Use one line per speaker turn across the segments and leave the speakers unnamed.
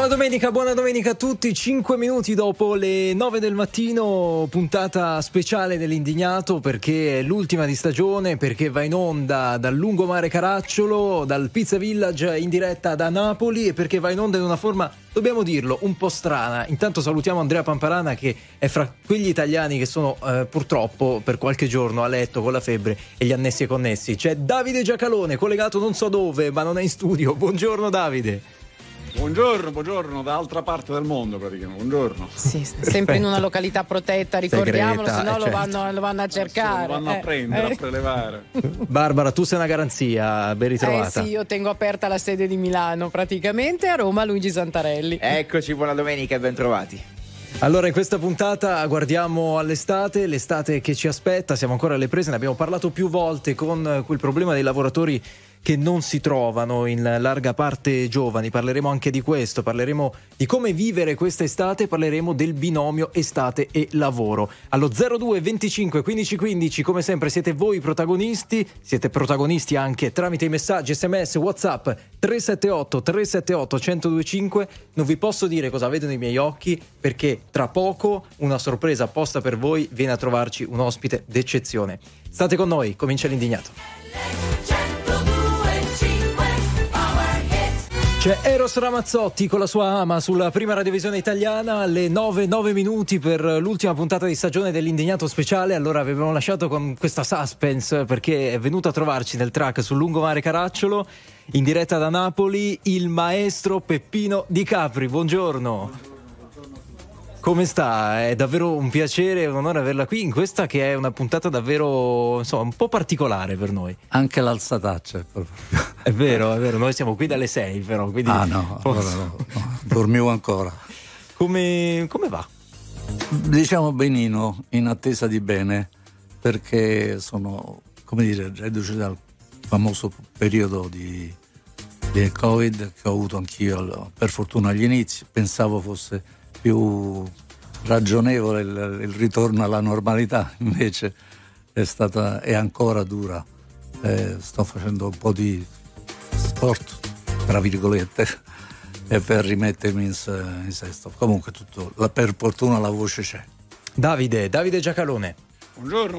Buona domenica a tutti. 5 minuti dopo le 9 del mattino, puntata speciale dell'Indignato, perché è l'ultima di stagione, perché va in onda dal lungomare Caracciolo, dal Pizza Village in diretta da Napoli, e perché va in onda in una forma, dobbiamo dirlo, un po' strana. Intanto salutiamo Andrea Pamparana, che è fra quegli italiani che sono purtroppo per qualche giorno a letto con la febbre e gli annessi e connessi. C'è Davide Giacalone, collegato non so dove, ma non è in studio. Buongiorno Davide.
Buongiorno, da altra parte del mondo praticamente, buongiorno.
Sì, sempre in una località protetta, ricordiamolo, se no
certo.
lo vanno a cercare.
Lo vanno a prendere, a prelevare.
Barbara, tu sei una garanzia, ben ritrovata.
Sì, io tengo aperta la sede di Milano, praticamente, a Roma Luigi Santarelli.
Eccoci, buona domenica e ben trovati.
Allora, in questa puntata guardiamo all'estate, l'estate che ci aspetta, siamo ancora alle prese, ne abbiamo parlato più volte con quel problema dei lavoratori che non si trovano, in larga parte giovani. Parleremo anche di questo, parleremo di come vivere questa estate, parleremo del binomio estate e lavoro. Allo 02 25 15 15, come sempre siete voi protagonisti, siete protagonisti anche tramite i messaggi SMS, WhatsApp 378 378 1025. Non vi posso dire cosa vedono i miei occhi, perché tra poco una sorpresa apposta per voi, viene a trovarci un ospite d'eccezione. State con noi, comincia l'Indignato. C'è Eros Ramazzotti con la sua ama sulla prima radiovisione italiana, alle 9 minuti per l'ultima puntata di stagione dell'Indignato speciale. Allora, vi abbiamo lasciato con questa suspense, perché è venuto a trovarci nel track sul lungomare Caracciolo, in diretta da Napoli, il maestro Peppino Di Capri. Buongiorno. Come sta? È davvero un piacere e un onore averla qui in questa che è una puntata davvero, insomma, un po' particolare per noi.
Anche l'alzataccia.
È vero, noi siamo qui dalle 6 però. Quindi
no, dormivo ancora.
Come va?
Diciamo benino, in attesa di bene, perché sono, come dire, reduce dal famoso periodo di Covid che ho avuto anch'io, per fortuna agli inizi. Pensavo fosse più ragionevole il ritorno alla normalità, invece è ancora dura. Sto facendo un po' di sport, tra virgolette, e per rimettermi in sesto. Comunque per fortuna la voce c'è.
Davide Giacalone.
Buongiorno.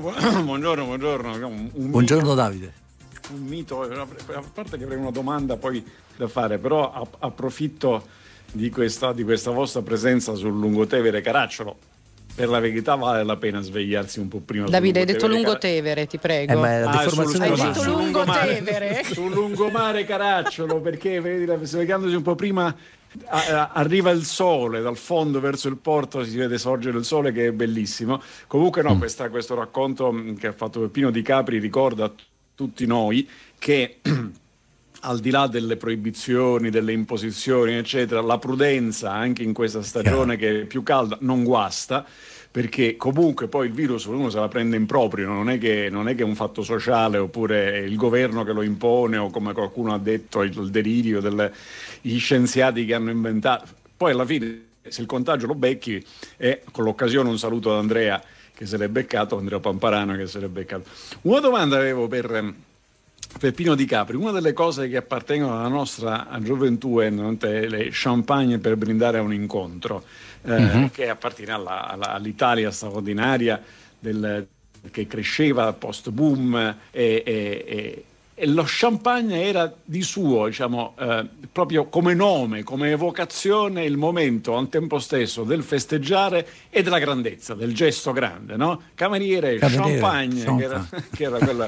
Buongiorno Davide.
Un mito, a parte che avrei una domanda poi da fare, però approfitto di questa vostra presenza sul Lungotevere Caracciolo. Per la verità vale la pena svegliarsi un po' prima.
Davide, hai detto Lungotevere, ti prego.
Ma è
hai detto Lungotevere?
Sul lungomare Caracciolo, perché vedi, svegliandosi un po' prima arriva il sole dal fondo verso il porto, si vede sorgere il sole, che è bellissimo. Comunque questo racconto che ha fatto Peppino Di Capri ricorda a tutti noi che al di là delle proibizioni, delle imposizioni, eccetera, la prudenza anche in questa stagione che è più calda non guasta, perché comunque poi il virus uno se la prende in proprio, non è che è un fatto sociale oppure il governo che lo impone, o come qualcuno ha detto il delirio degli scienziati che hanno inventato. Poi alla fine, se il contagio lo becchi, e con l'occasione un saluto ad Andrea che se l'è beccato, Andrea Pamparano che se l'è beccato. Una domanda avevo per Peppino Di Capri. Una delle cose che appartengono alla nostra gioventù è le champagne per brindare a un incontro, che appartiene all'Italia straordinaria che cresceva post boom, e lo champagne era di suo, diciamo, proprio come nome, come evocazione, il momento al tempo stesso del festeggiare e della grandezza, del gesto grande, no? Cameriere champagne. Che era quella.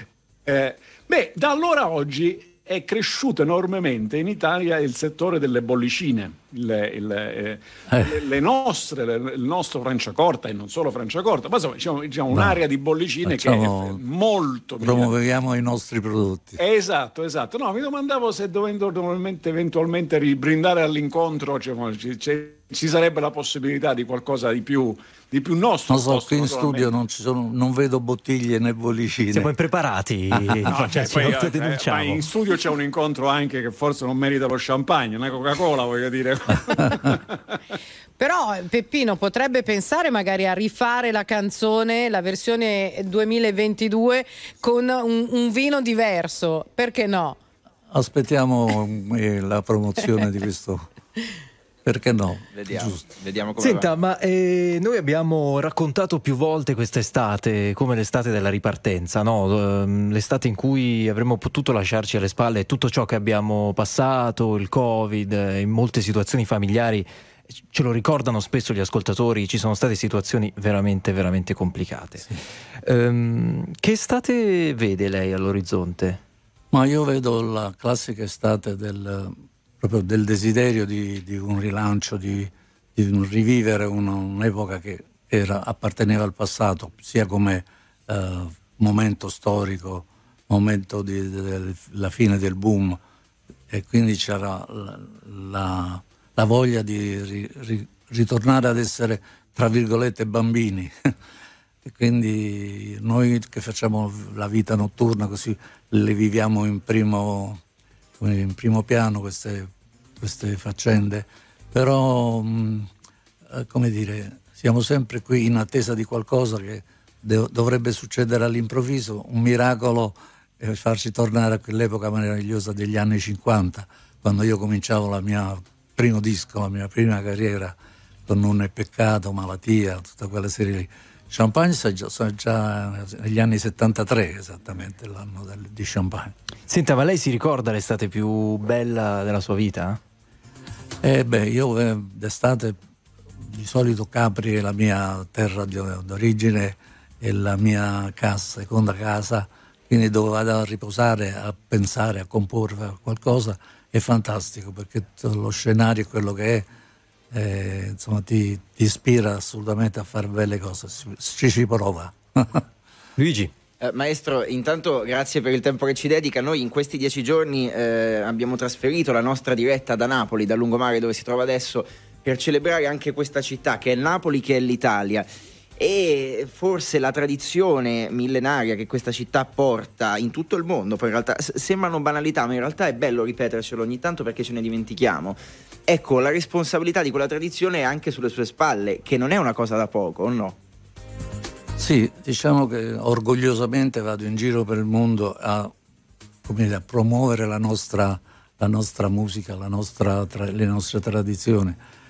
Da allora a oggi è cresciuto enormemente in Italia il settore delle bollicine, il nostro Franciacorta, e non solo Franciacorta, ma insomma diciamo un'area di bollicine che è molto
promuoviamo i nostri prodotti.
Esatto. No, mi domandavo se dovendo eventualmente ribrindare all'incontro, ci sarebbe la possibilità di qualcosa di più nostro.
Non so, qui in studio non vedo bottiglie né bollicine.
Siamo impreparati.
Ma in studio c'è un incontro anche che forse non merita lo champagne, una Coca-Cola, voglio dire.
Però Peppino potrebbe pensare magari a rifare la canzone, la versione 2022, con un vino diverso, perché no?
Aspettiamo la promozione di questo perché no?
Vediamo come
Senta,
va.
ma noi abbiamo raccontato più volte quest'estate come l'estate della ripartenza, no? L'estate in cui avremmo potuto lasciarci alle spalle tutto ciò che abbiamo passato, il Covid, in molte situazioni familiari. Ce lo ricordano spesso gli ascoltatori, ci sono state situazioni veramente, veramente complicate.
Sì.
Che estate vede lei all'orizzonte?
Ma io vedo la classica estate proprio del desiderio di un rilancio, di un rivivere un'epoca che apparteneva al passato, sia come momento storico, momento della fine del boom, e quindi c'era la voglia di ritornare ad essere, tra virgolette, bambini. E quindi noi che facciamo la vita notturna così le viviamo in primo piano queste faccende, però come dire, siamo sempre qui in attesa di qualcosa che dovrebbe succedere all'improvviso, un miracolo, e farci tornare a quell'epoca meravigliosa degli anni 50, quando io cominciavo la mia primo disco, la mia prima carriera con Non è peccato, Malattia, tutta quella serie lì. Champagne sono già negli anni 73, esattamente l'anno di Champagne.
Senta, ma lei si ricorda l'estate più bella della sua vita?
Io d'estate di solito Capri è la mia terra d'origine, è la mia seconda casa, quindi dove vado a riposare, a pensare, a comporre qualcosa, è fantastico, perché lo scenario è quello che è. Insomma ti ispira assolutamente a fare belle cose, ci prova.
Luigi?
Maestro, intanto grazie per il tempo che ci dedica. Noi in questi 10 giorni abbiamo trasferito la nostra diretta da Napoli, dal lungomare dove si trova adesso, per celebrare anche questa città che è Napoli, che è l'Italia. E forse la tradizione millenaria che questa città porta in tutto il mondo, poi in realtà sembrano banalità, ma in realtà è bello ripetercelo ogni tanto perché ce ne dimentichiamo. Ecco, la responsabilità di quella tradizione è anche sulle sue spalle, che non è una cosa da poco, o no?
Sì, diciamo che orgogliosamente vado in giro per il mondo a promuovere la nostra musica, le nostre tradizioni.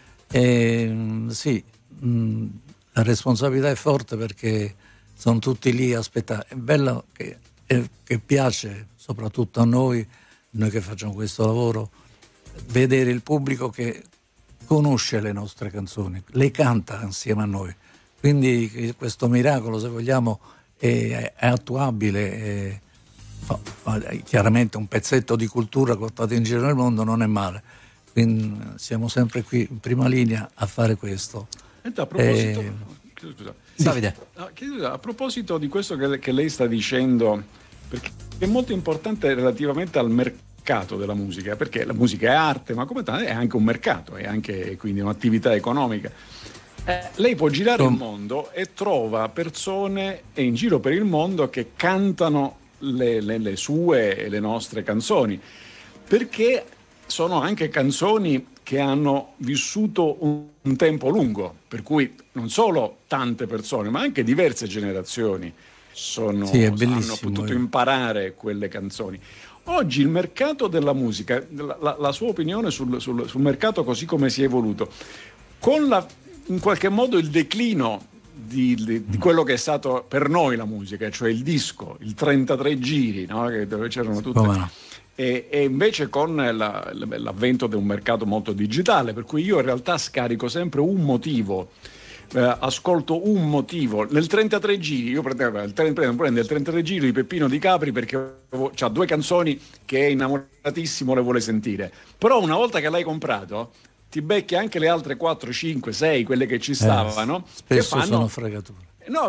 E sì, la responsabilità è forte perché sono tutti lì a aspettare. È bello che piace soprattutto a noi che facciamo questo lavoro, vedere il pubblico che conosce le nostre canzoni, le canta insieme a noi. Quindi questo miracolo, se vogliamo, è attuabile. Chiaramente un pezzetto di cultura portato in giro nel mondo non è male. Quindi siamo sempre qui in prima linea a fare questo.
A proposito,
Davide.
A proposito di questo che lei sta dicendo, perché è molto importante relativamente al mercato della musica, perché la musica è arte, ma come tale è anche un mercato, è anche quindi un'attività economica. Lei può girare il mondo e trova persone in giro per il mondo che cantano le sue e le nostre canzoni, perché sono anche canzoni che hanno vissuto un tempo lungo, per cui non solo tante persone, ma anche diverse generazioni hanno potuto imparare quelle canzoni. Oggi il mercato della musica, la sua opinione sul mercato così come si è evoluto, con in qualche modo il declino di quello che è stato per noi la musica, cioè il disco, il 33 giri, no? Dove c'erano tutte... E invece con l'avvento di un mercato molto digitale, per cui io in realtà scarico sempre un motivo, ascolto un motivo. Nel 33 giri, io prendo il 33 giri di Peppino Di Capri perché c'ha 2 canzoni che è innamoratissimo, le vuole sentire. Però una volta che l'hai comprato, ti becchi anche le altre 4, 5, 6, quelle che ci stavano.
Spesso sono fregature.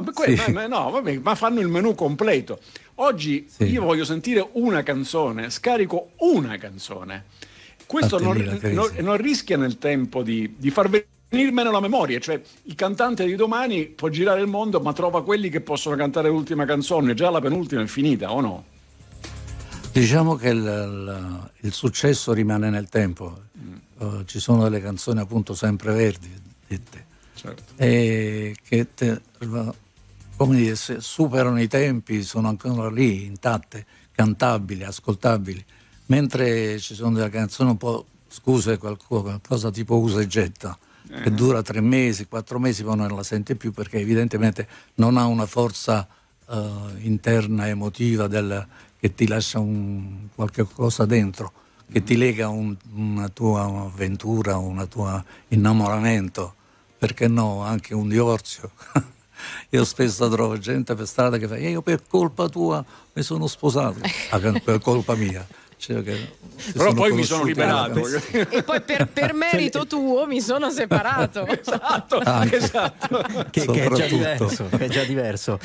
Ma fanno il menù completo. Oggi io voglio sentire una canzone, scarico una canzone. Questo non rischia nel tempo di far venire meno la memoria, cioè il cantante di domani può girare il mondo ma trova quelli che possono cantare l'ultima canzone, già la penultima è finita, o no?
Diciamo che il successo rimane nel tempo. Ci sono delle canzoni appunto sempreverdi, dette. Certo. E che superano i tempi, sono ancora lì, intatte, cantabili, ascoltabili, mentre ci sono delle canzoni un po' scuse, qualcosa tipo usa e getta, che dura 3 mesi, 4 mesi, poi non la sente più perché evidentemente non ha una forza interna emotiva che ti lascia qualche cosa dentro, che ti lega una tua avventura, un tuo innamoramento, perché no, anche un divorzio. Io spesso trovo gente per strada che fa: io per colpa tua mi sono sposato, per colpa mia. Cioè
però poi mi sono liberato
e poi per merito tuo mi sono separato.
Esatto.
Che è già diverso.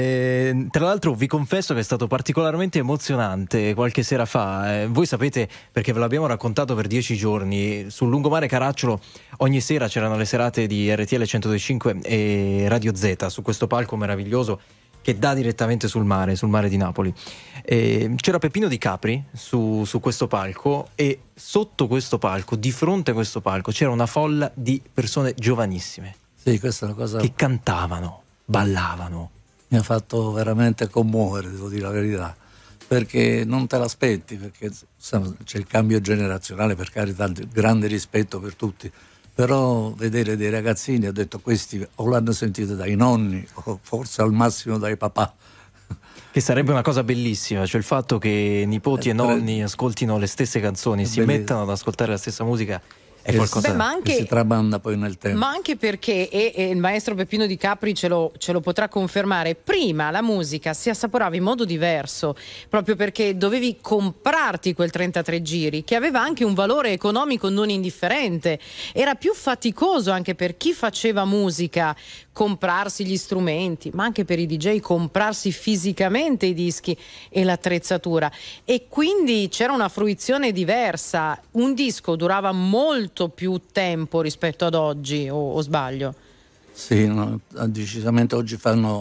Tra l'altro vi confesso che è stato particolarmente emozionante qualche sera fa. Voi sapete, perché ve l'abbiamo raccontato per 10 giorni, sul lungomare Caracciolo ogni sera c'erano le serate di RTL 102.5 e Radio Z su questo palco meraviglioso che dà direttamente sul mare di Napoli. C'era Peppino Di Capri su questo palco, e sotto questo palco, di fronte a questo palco, c'era una folla di persone giovanissime.
Sì, questa è una cosa
che cantavano, ballavano.
Mi ha fatto veramente commuovere, devo dire la verità, perché non te l'aspetti, perché c'è il cambio generazionale, per carità, grande rispetto per tutti, però vedere dei ragazzini, ho detto, questi o l'hanno sentito dai nonni o forse al massimo dai papà.
Che sarebbe una cosa bellissima, cioè il fatto che nipoti e nonni ascoltino le stesse canzoni, si mettano ad ascoltare la stessa musica, è qualcosa
che si tramanda poi nel tempo.
Ma anche perché, e il maestro Peppino Di Capri ce lo potrà confermare, prima la musica si assaporava in modo diverso, proprio perché dovevi comprarti quel 33 giri, che aveva anche un valore economico non indifferente. Era più faticoso anche per chi faceva musica comprarsi gli strumenti, ma anche per i DJ comprarsi fisicamente i dischi e l'attrezzatura, e quindi c'era una fruizione diversa. Un disco durava molto più tempo rispetto ad oggi, o sbaglio?
Sì, no, decisamente oggi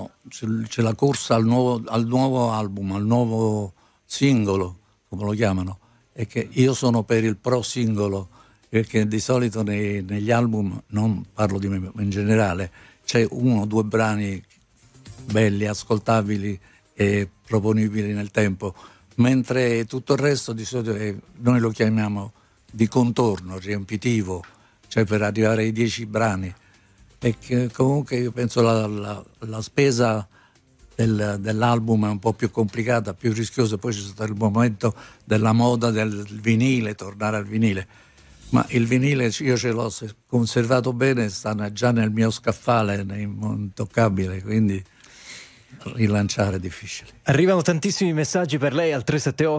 c'è la corsa al nuovo album, al nuovo singolo, come lo chiamano, e che io sono per il pro singolo, perché di solito negli album, non parlo di me in generale, c'è 1 o 2 brani belli, ascoltabili e proponibili nel tempo, mentre tutto il resto di solito noi lo chiamiamo di contorno, riempitivo, cioè per arrivare ai 10 brani. E che comunque io penso la spesa dell'album è un po' più complicata, più rischiosa. Poi c'è stato il momento della moda del vinile, tornare al vinile, ma il vinile io ce l'ho conservato bene, sta già nel mio scaffale, intoccabile, quindi rilanciare è difficile.
Arrivano tantissimi messaggi per lei al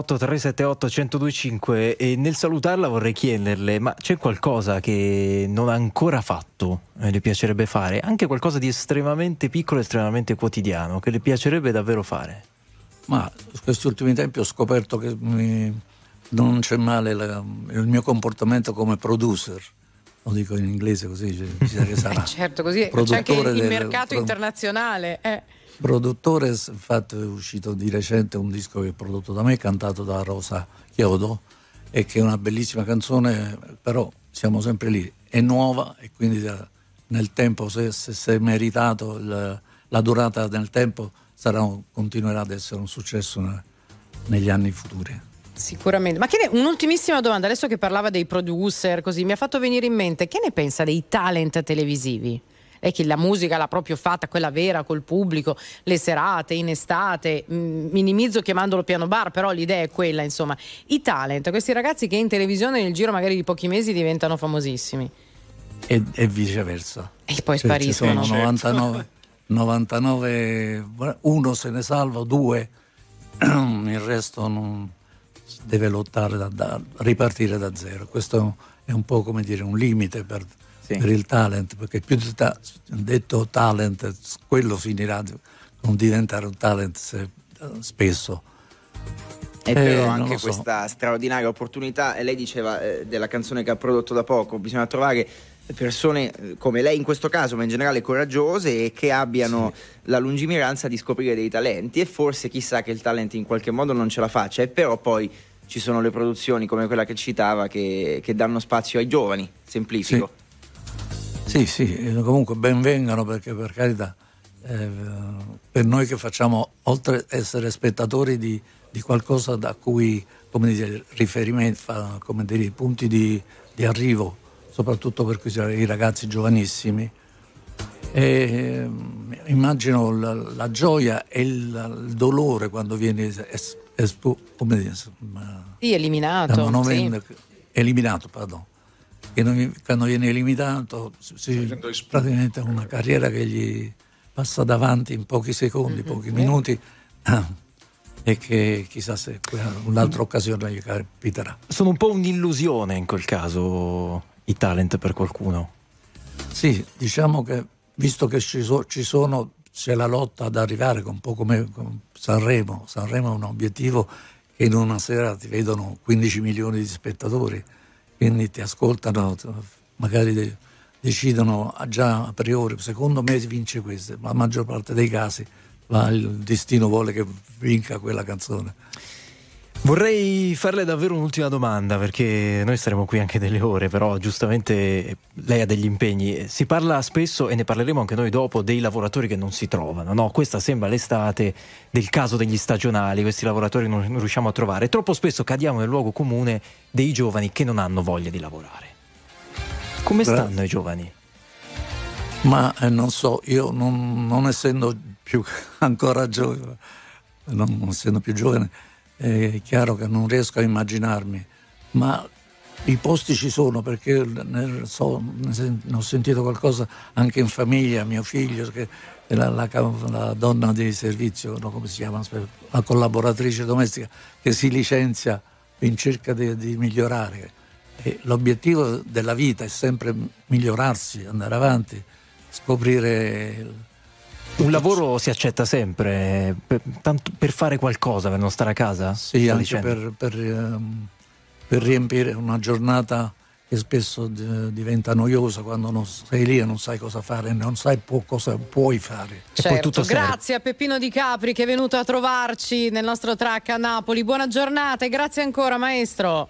378-378-1025, e nel salutarla vorrei chiederle: ma c'è qualcosa che non ha ancora fatto, le piacerebbe fare? Anche qualcosa di estremamente piccolo, estremamente quotidiano, che le piacerebbe davvero fare?
Ma in questi ultimi tempi ho scoperto che non c'è male il mio comportamento come producer, lo dico in inglese così che sarà.
Certo, così c'è anche il mercato internazionale.
Produttore, infatti è uscito di recente un disco che è prodotto da me, cantato da Rosa Chiodo, e che è una bellissima canzone, però siamo sempre lì, è nuova, e quindi nel tempo, se è meritato la durata nel tempo, continuerà ad essere un successo negli anni futuri.
Sicuramente. Ma un'ultimissima domanda, adesso che parlava dei producer, così mi ha fatto venire in mente: che ne pensa dei talent televisivi? È che la musica l'ha proprio fatta, quella vera, col pubblico, le serate in estate, minimizzo chiamandolo piano bar, però l'idea è quella, insomma. I talent, questi ragazzi che in televisione nel giro magari di pochi mesi diventano famosissimi.
E viceversa.
E poi spariscono.
Ci sono 99, uno se ne salva, 2, il resto non deve lottare, ripartire da zero. Questo è un po' come dire un limite per il talent, perché più detto talent, quello finirà con diventare un talent spesso.
E però anche questa straordinaria opportunità, e lei diceva della canzone che ha prodotto da poco, bisogna trovare persone come lei in questo caso, ma in generale coraggiose, e che abbiano la lungimiranza di scoprire dei talenti, e forse chissà che il talent in qualche modo non ce la faccia, e però poi ci sono le produzioni come quella che citava che danno spazio ai giovani, semplifico.
Sì, comunque ben vengano, perché per carità per noi che facciamo, oltre ad essere spettatori di di qualcosa da cui, come dire, riferimento, come dire, punti di arrivo, soprattutto per i ragazzi giovanissimi. E immagino la gioia e il dolore quando viene
eliminato.
Eliminato, pardon. Quando viene eliminato, praticamente è una carriera che gli passa davanti in pochi secondi, pochi minuti, e che chissà se un'altra occasione gli capiterà.
Sono un po' un'illusione in quel caso i talent per qualcuno.
Sì, diciamo che visto che c'è la lotta ad arrivare, un po' come Sanremo è un obiettivo che in una sera ti vedono 15 milioni di spettatori, quindi ti ascoltano, magari decidono già a priori, secondo me vince questo, ma la maggior parte dei casi il destino vuole che vinca quella canzone.
Vorrei farle davvero un'ultima domanda, perché noi staremo qui anche delle ore, però giustamente lei ha degli impegni. Si parla spesso, e ne parleremo anche noi dopo, dei lavoratori che non si trovano, no? Questa sembra l'estate del caso degli stagionali, questi lavoratori non riusciamo a trovare. Troppo spesso cadiamo nel luogo comune dei giovani che non hanno voglia di lavorare. Come stanno i giovani?
Ma non so, io non essendo più ancora giovane, non essendo più giovane, è chiaro che non riesco a immaginarmi, ma i posti ci sono, perché ne ho sentito qualcosa anche in famiglia. Mio figlio, che è la donna di servizio, no, come si chiama, la collaboratrice domestica, che si licenzia in cerca di migliorare. E l'obiettivo della vita è sempre migliorarsi, andare avanti, scoprire.
Un lavoro si accetta sempre, per fare qualcosa, per non stare a casa?
Sì, anche per riempire una giornata che spesso diventa noiosa quando non sei lì e non sai cosa fare, non sai cosa puoi fare.
Certo,
e poi tutto
grazie a Peppino Di Capri che è venuto a trovarci nel nostro track a Napoli. Buona giornata e grazie ancora, maestro.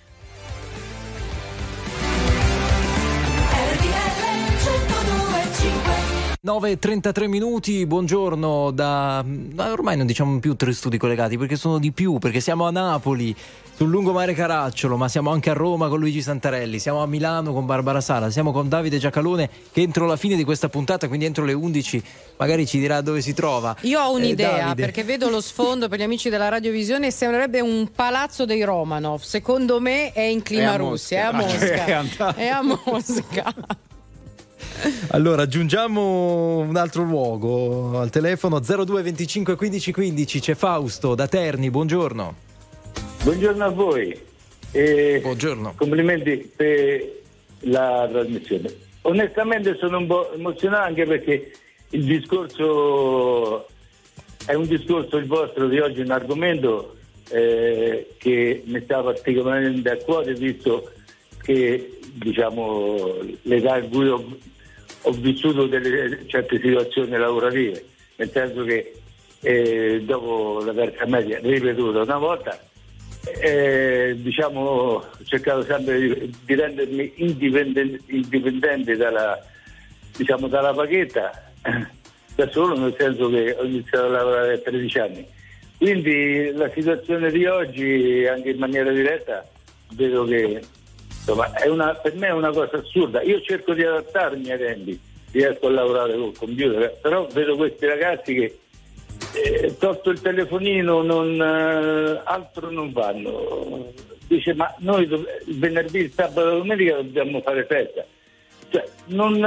9:33 minuti, buongiorno ormai non diciamo più 3 studi collegati, perché sono di più, perché siamo a Napoli sul lungomare Caracciolo, ma siamo anche a Roma con Luigi Santarelli, siamo a Milano con Barbara Sala, siamo con Davide Giacalone, che entro la fine di questa puntata, quindi entro le 11, magari ci dirà dove si trova.
Io ho un'idea,
Davide,
perché vedo lo sfondo per gli amici della radiovisione, sembrerebbe un palazzo dei Romanov. Secondo me è in clima Russia, è a Mosca. È a Mosca.
Allora aggiungiamo un altro luogo al telefono, 02 25 15 15, c'è Fausto da Terni, buongiorno.
Buongiorno a voi.
Buongiorno.
Complimenti per la trasmissione. Onestamente sono un po' emozionato, anche perché il discorso è un discorso, il vostro di oggi, un argomento che mi sta particolarmente a cuore, visto che, diciamo, l'età in cui ho vissuto delle certe situazioni lavorative, nel senso che dopo la terza media ripetuta una volta, diciamo, ho cercato sempre di rendermi indipendente dalla paghetta da solo, nel senso che ho iniziato a lavorare a 13 anni. Quindi la situazione di oggi, anche in maniera diretta, vedo che, insomma, per me è una cosa assurda. Io cerco di adattarmi ai tempi, riesco a lavorare col computer, però vedo questi ragazzi che tolto il telefonino altro non fanno. Dice: ma noi il venerdì, il sabato e la domenica dobbiamo fare festa. Cioè, non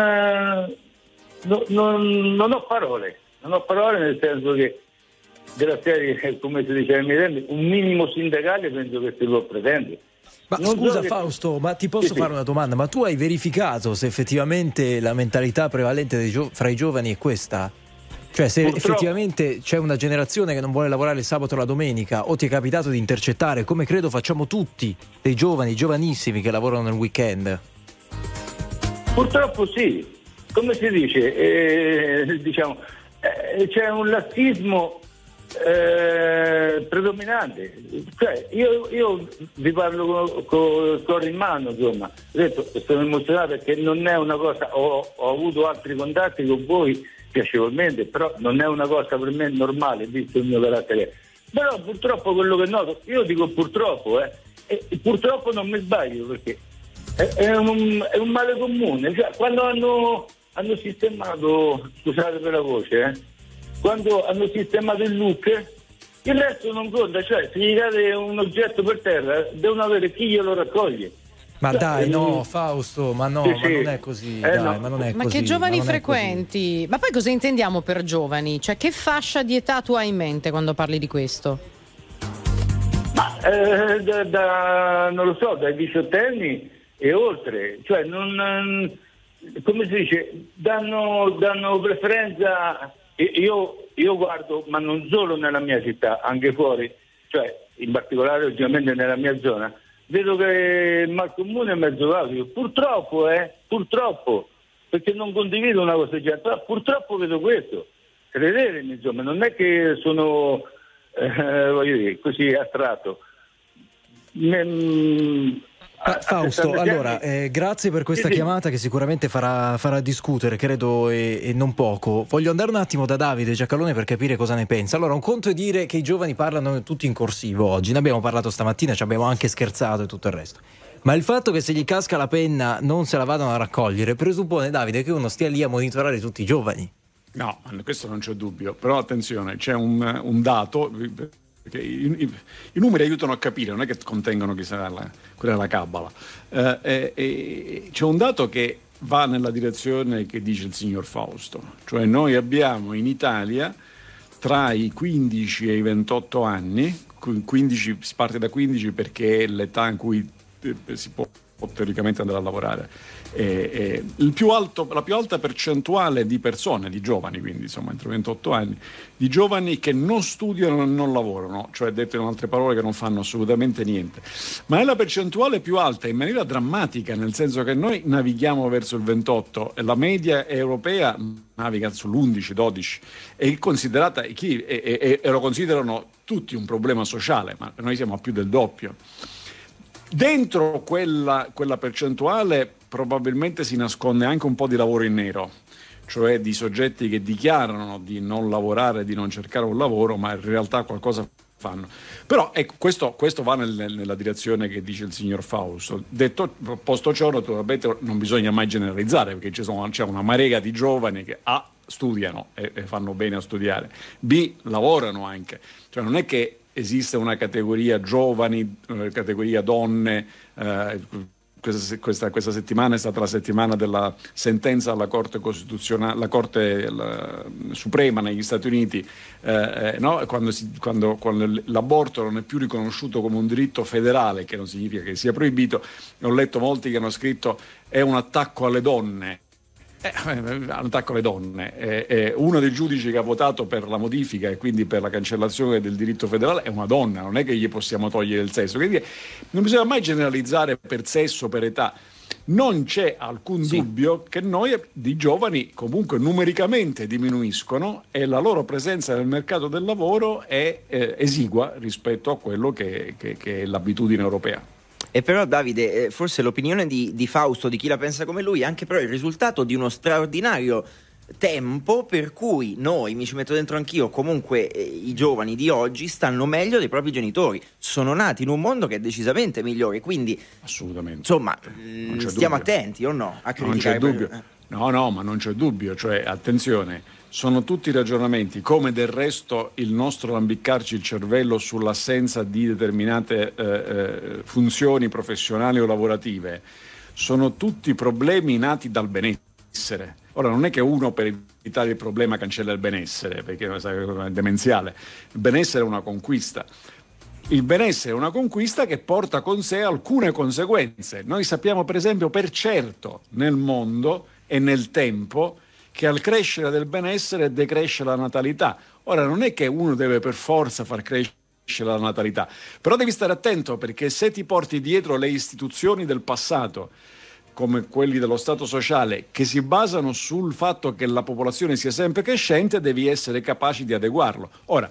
ho parole, nel senso che della serie, come si diceva ai miei tempi, un minimo sindacale penso che si può pretendere.
Ma
non
scusa
so
Fausto, ma ti posso fare una domanda? Ma tu hai verificato se effettivamente la mentalità prevalente fra i giovani è questa? Cioè, se effettivamente c'è una generazione che non vuole lavorare il sabato o la domenica, o ti è capitato di intercettare, come credo facciamo tutti, dei giovani, giovanissimi che lavorano nel weekend?
Purtroppo sì, come si dice, diciamo, c'è un lassismo predominante. Cioè, io vi parlo con il cuore in mano, insomma. Ho detto, sono emozionato perché non è una cosa, ho avuto altri contatti con voi piacevolmente, però non è una cosa per me normale, visto il mio carattere Però purtroppo quello che noto, io dico purtroppo, e purtroppo non mi sbaglio, perché è un male comune. Cioè, quando hanno sistemato, scusate per la voce, quando hanno sistemato il look, il resto non conta, cioè se gli date un oggetto per terra devono avere chi glielo raccoglie.
Ma dai, no, Fausto, ma no,
Sì,
ma
sì.
non è così, dai,
no.
ma non è
Ma
così.
che giovani
ma non è
frequenti? Ma poi cosa intendiamo per giovani? Cioè, che fascia di età tu hai in mente quando parli di questo?
Ma non lo so, dai 18 anni e oltre, cioè non, come si dice, danno preferenza. Io guardo, ma non solo nella mia città, anche fuori, cioè in particolare ovviamente nella mia zona, vedo che il mal comune è mezzo vacuo. Purtroppo, perché non condivido una cosa del genere, però purtroppo vedo questo. Credetemi, insomma, non è che sono voglio dire, così astratto.
Fausto, allora, grazie per questa chiamata che sicuramente farà discutere, credo, e non poco. Voglio andare un attimo da Davide Giacalone per capire cosa ne pensa. Allora, un conto è dire che i giovani parlano tutti in corsivo oggi, ne abbiamo parlato stamattina, ci abbiamo anche scherzato e tutto il resto. Ma il fatto che se gli casca la penna non se la vadano a raccogliere presuppone, Davide, che uno stia lì a monitorare tutti i giovani.
No, questo non c'è dubbio, però attenzione, c'è un dato, perché i numeri aiutano a capire, non è che contengono quella è la cabala. C'è un dato che va nella direzione che dice il signor Fausto, cioè noi abbiamo in Italia tra i 15 e i 28 anni, 15, si parte da 15 perché è l'età in cui si può teoricamente andare a lavorare, la più alta percentuale di persone, di giovani, quindi insomma entro 28 anni, di giovani che non studiano e non lavorano, cioè detto in altre parole che non fanno assolutamente niente, ma è la percentuale più alta in maniera drammatica, nel senso che noi navighiamo verso il 28 e la media europea naviga sull'11-12 e considerata e lo considerano tutti un problema sociale, ma noi siamo a più del doppio. Dentro quella percentuale probabilmente si nasconde anche un po' di lavoro in nero, cioè di soggetti che dichiarano di non lavorare, di non cercare un lavoro, ma in realtà qualcosa fanno. Però ecco, questo va nella direzione che dice il signor Fausto. Posto ciò, naturalmente non bisogna mai generalizzare, perché c'è una marea di giovani che A, studiano e fanno bene a studiare, B, lavorano anche. Cioè non è che esiste una categoria giovani, categoria donne. Questa settimana è stata la settimana della sentenza alla Corte Costituzionale, la Corte Suprema negli Stati Uniti, no? Quando l'aborto non è più riconosciuto come un diritto federale, che non significa che sia proibito. Ho letto molti che hanno scritto è un attacco alle donne. Un attacco alle donne. Uno dei giudici che ha votato per la modifica e quindi per la cancellazione del diritto federale è una donna, non è che gli possiamo togliere il sesso. Quindi non bisogna mai generalizzare per sesso, per età. Non c'è alcun dubbio che noi di giovani comunque numericamente diminuiscono e la loro presenza nel mercato del lavoro è esigua rispetto a quello che è l'abitudine europea.
E però Davide, forse l'opinione di Fausto, di chi la pensa come lui, è anche però il risultato di uno straordinario tempo per cui noi, mi ci metto dentro anch'io, comunque i giovani di oggi stanno meglio dei propri genitori, sono nati in un mondo che è decisamente migliore, quindi
assolutamente,
insomma stiamo attenti o no a criticare.
Non c'è dubbio. No, ma non c'è dubbio, cioè attenzione, sono tutti ragionamenti, come del resto il nostro lambiccarci il cervello sull'assenza di determinate funzioni professionali o lavorative, sono tutti problemi nati dal benessere. Ora non è che uno per evitare il problema cancella il benessere, perché è demenziale. Il benessere è una conquista. Il benessere è una conquista che porta con sé alcune conseguenze. Noi sappiamo per esempio per certo nel mondo e nel tempo che al crescere del benessere decresce la natalità. Ora non è che uno deve per forza far crescere la natalità, però devi stare attento, perché se ti porti dietro le istituzioni del passato come quelli dello Stato sociale che si basano sul fatto che la popolazione sia sempre crescente, devi essere capaci di adeguarlo. Ora,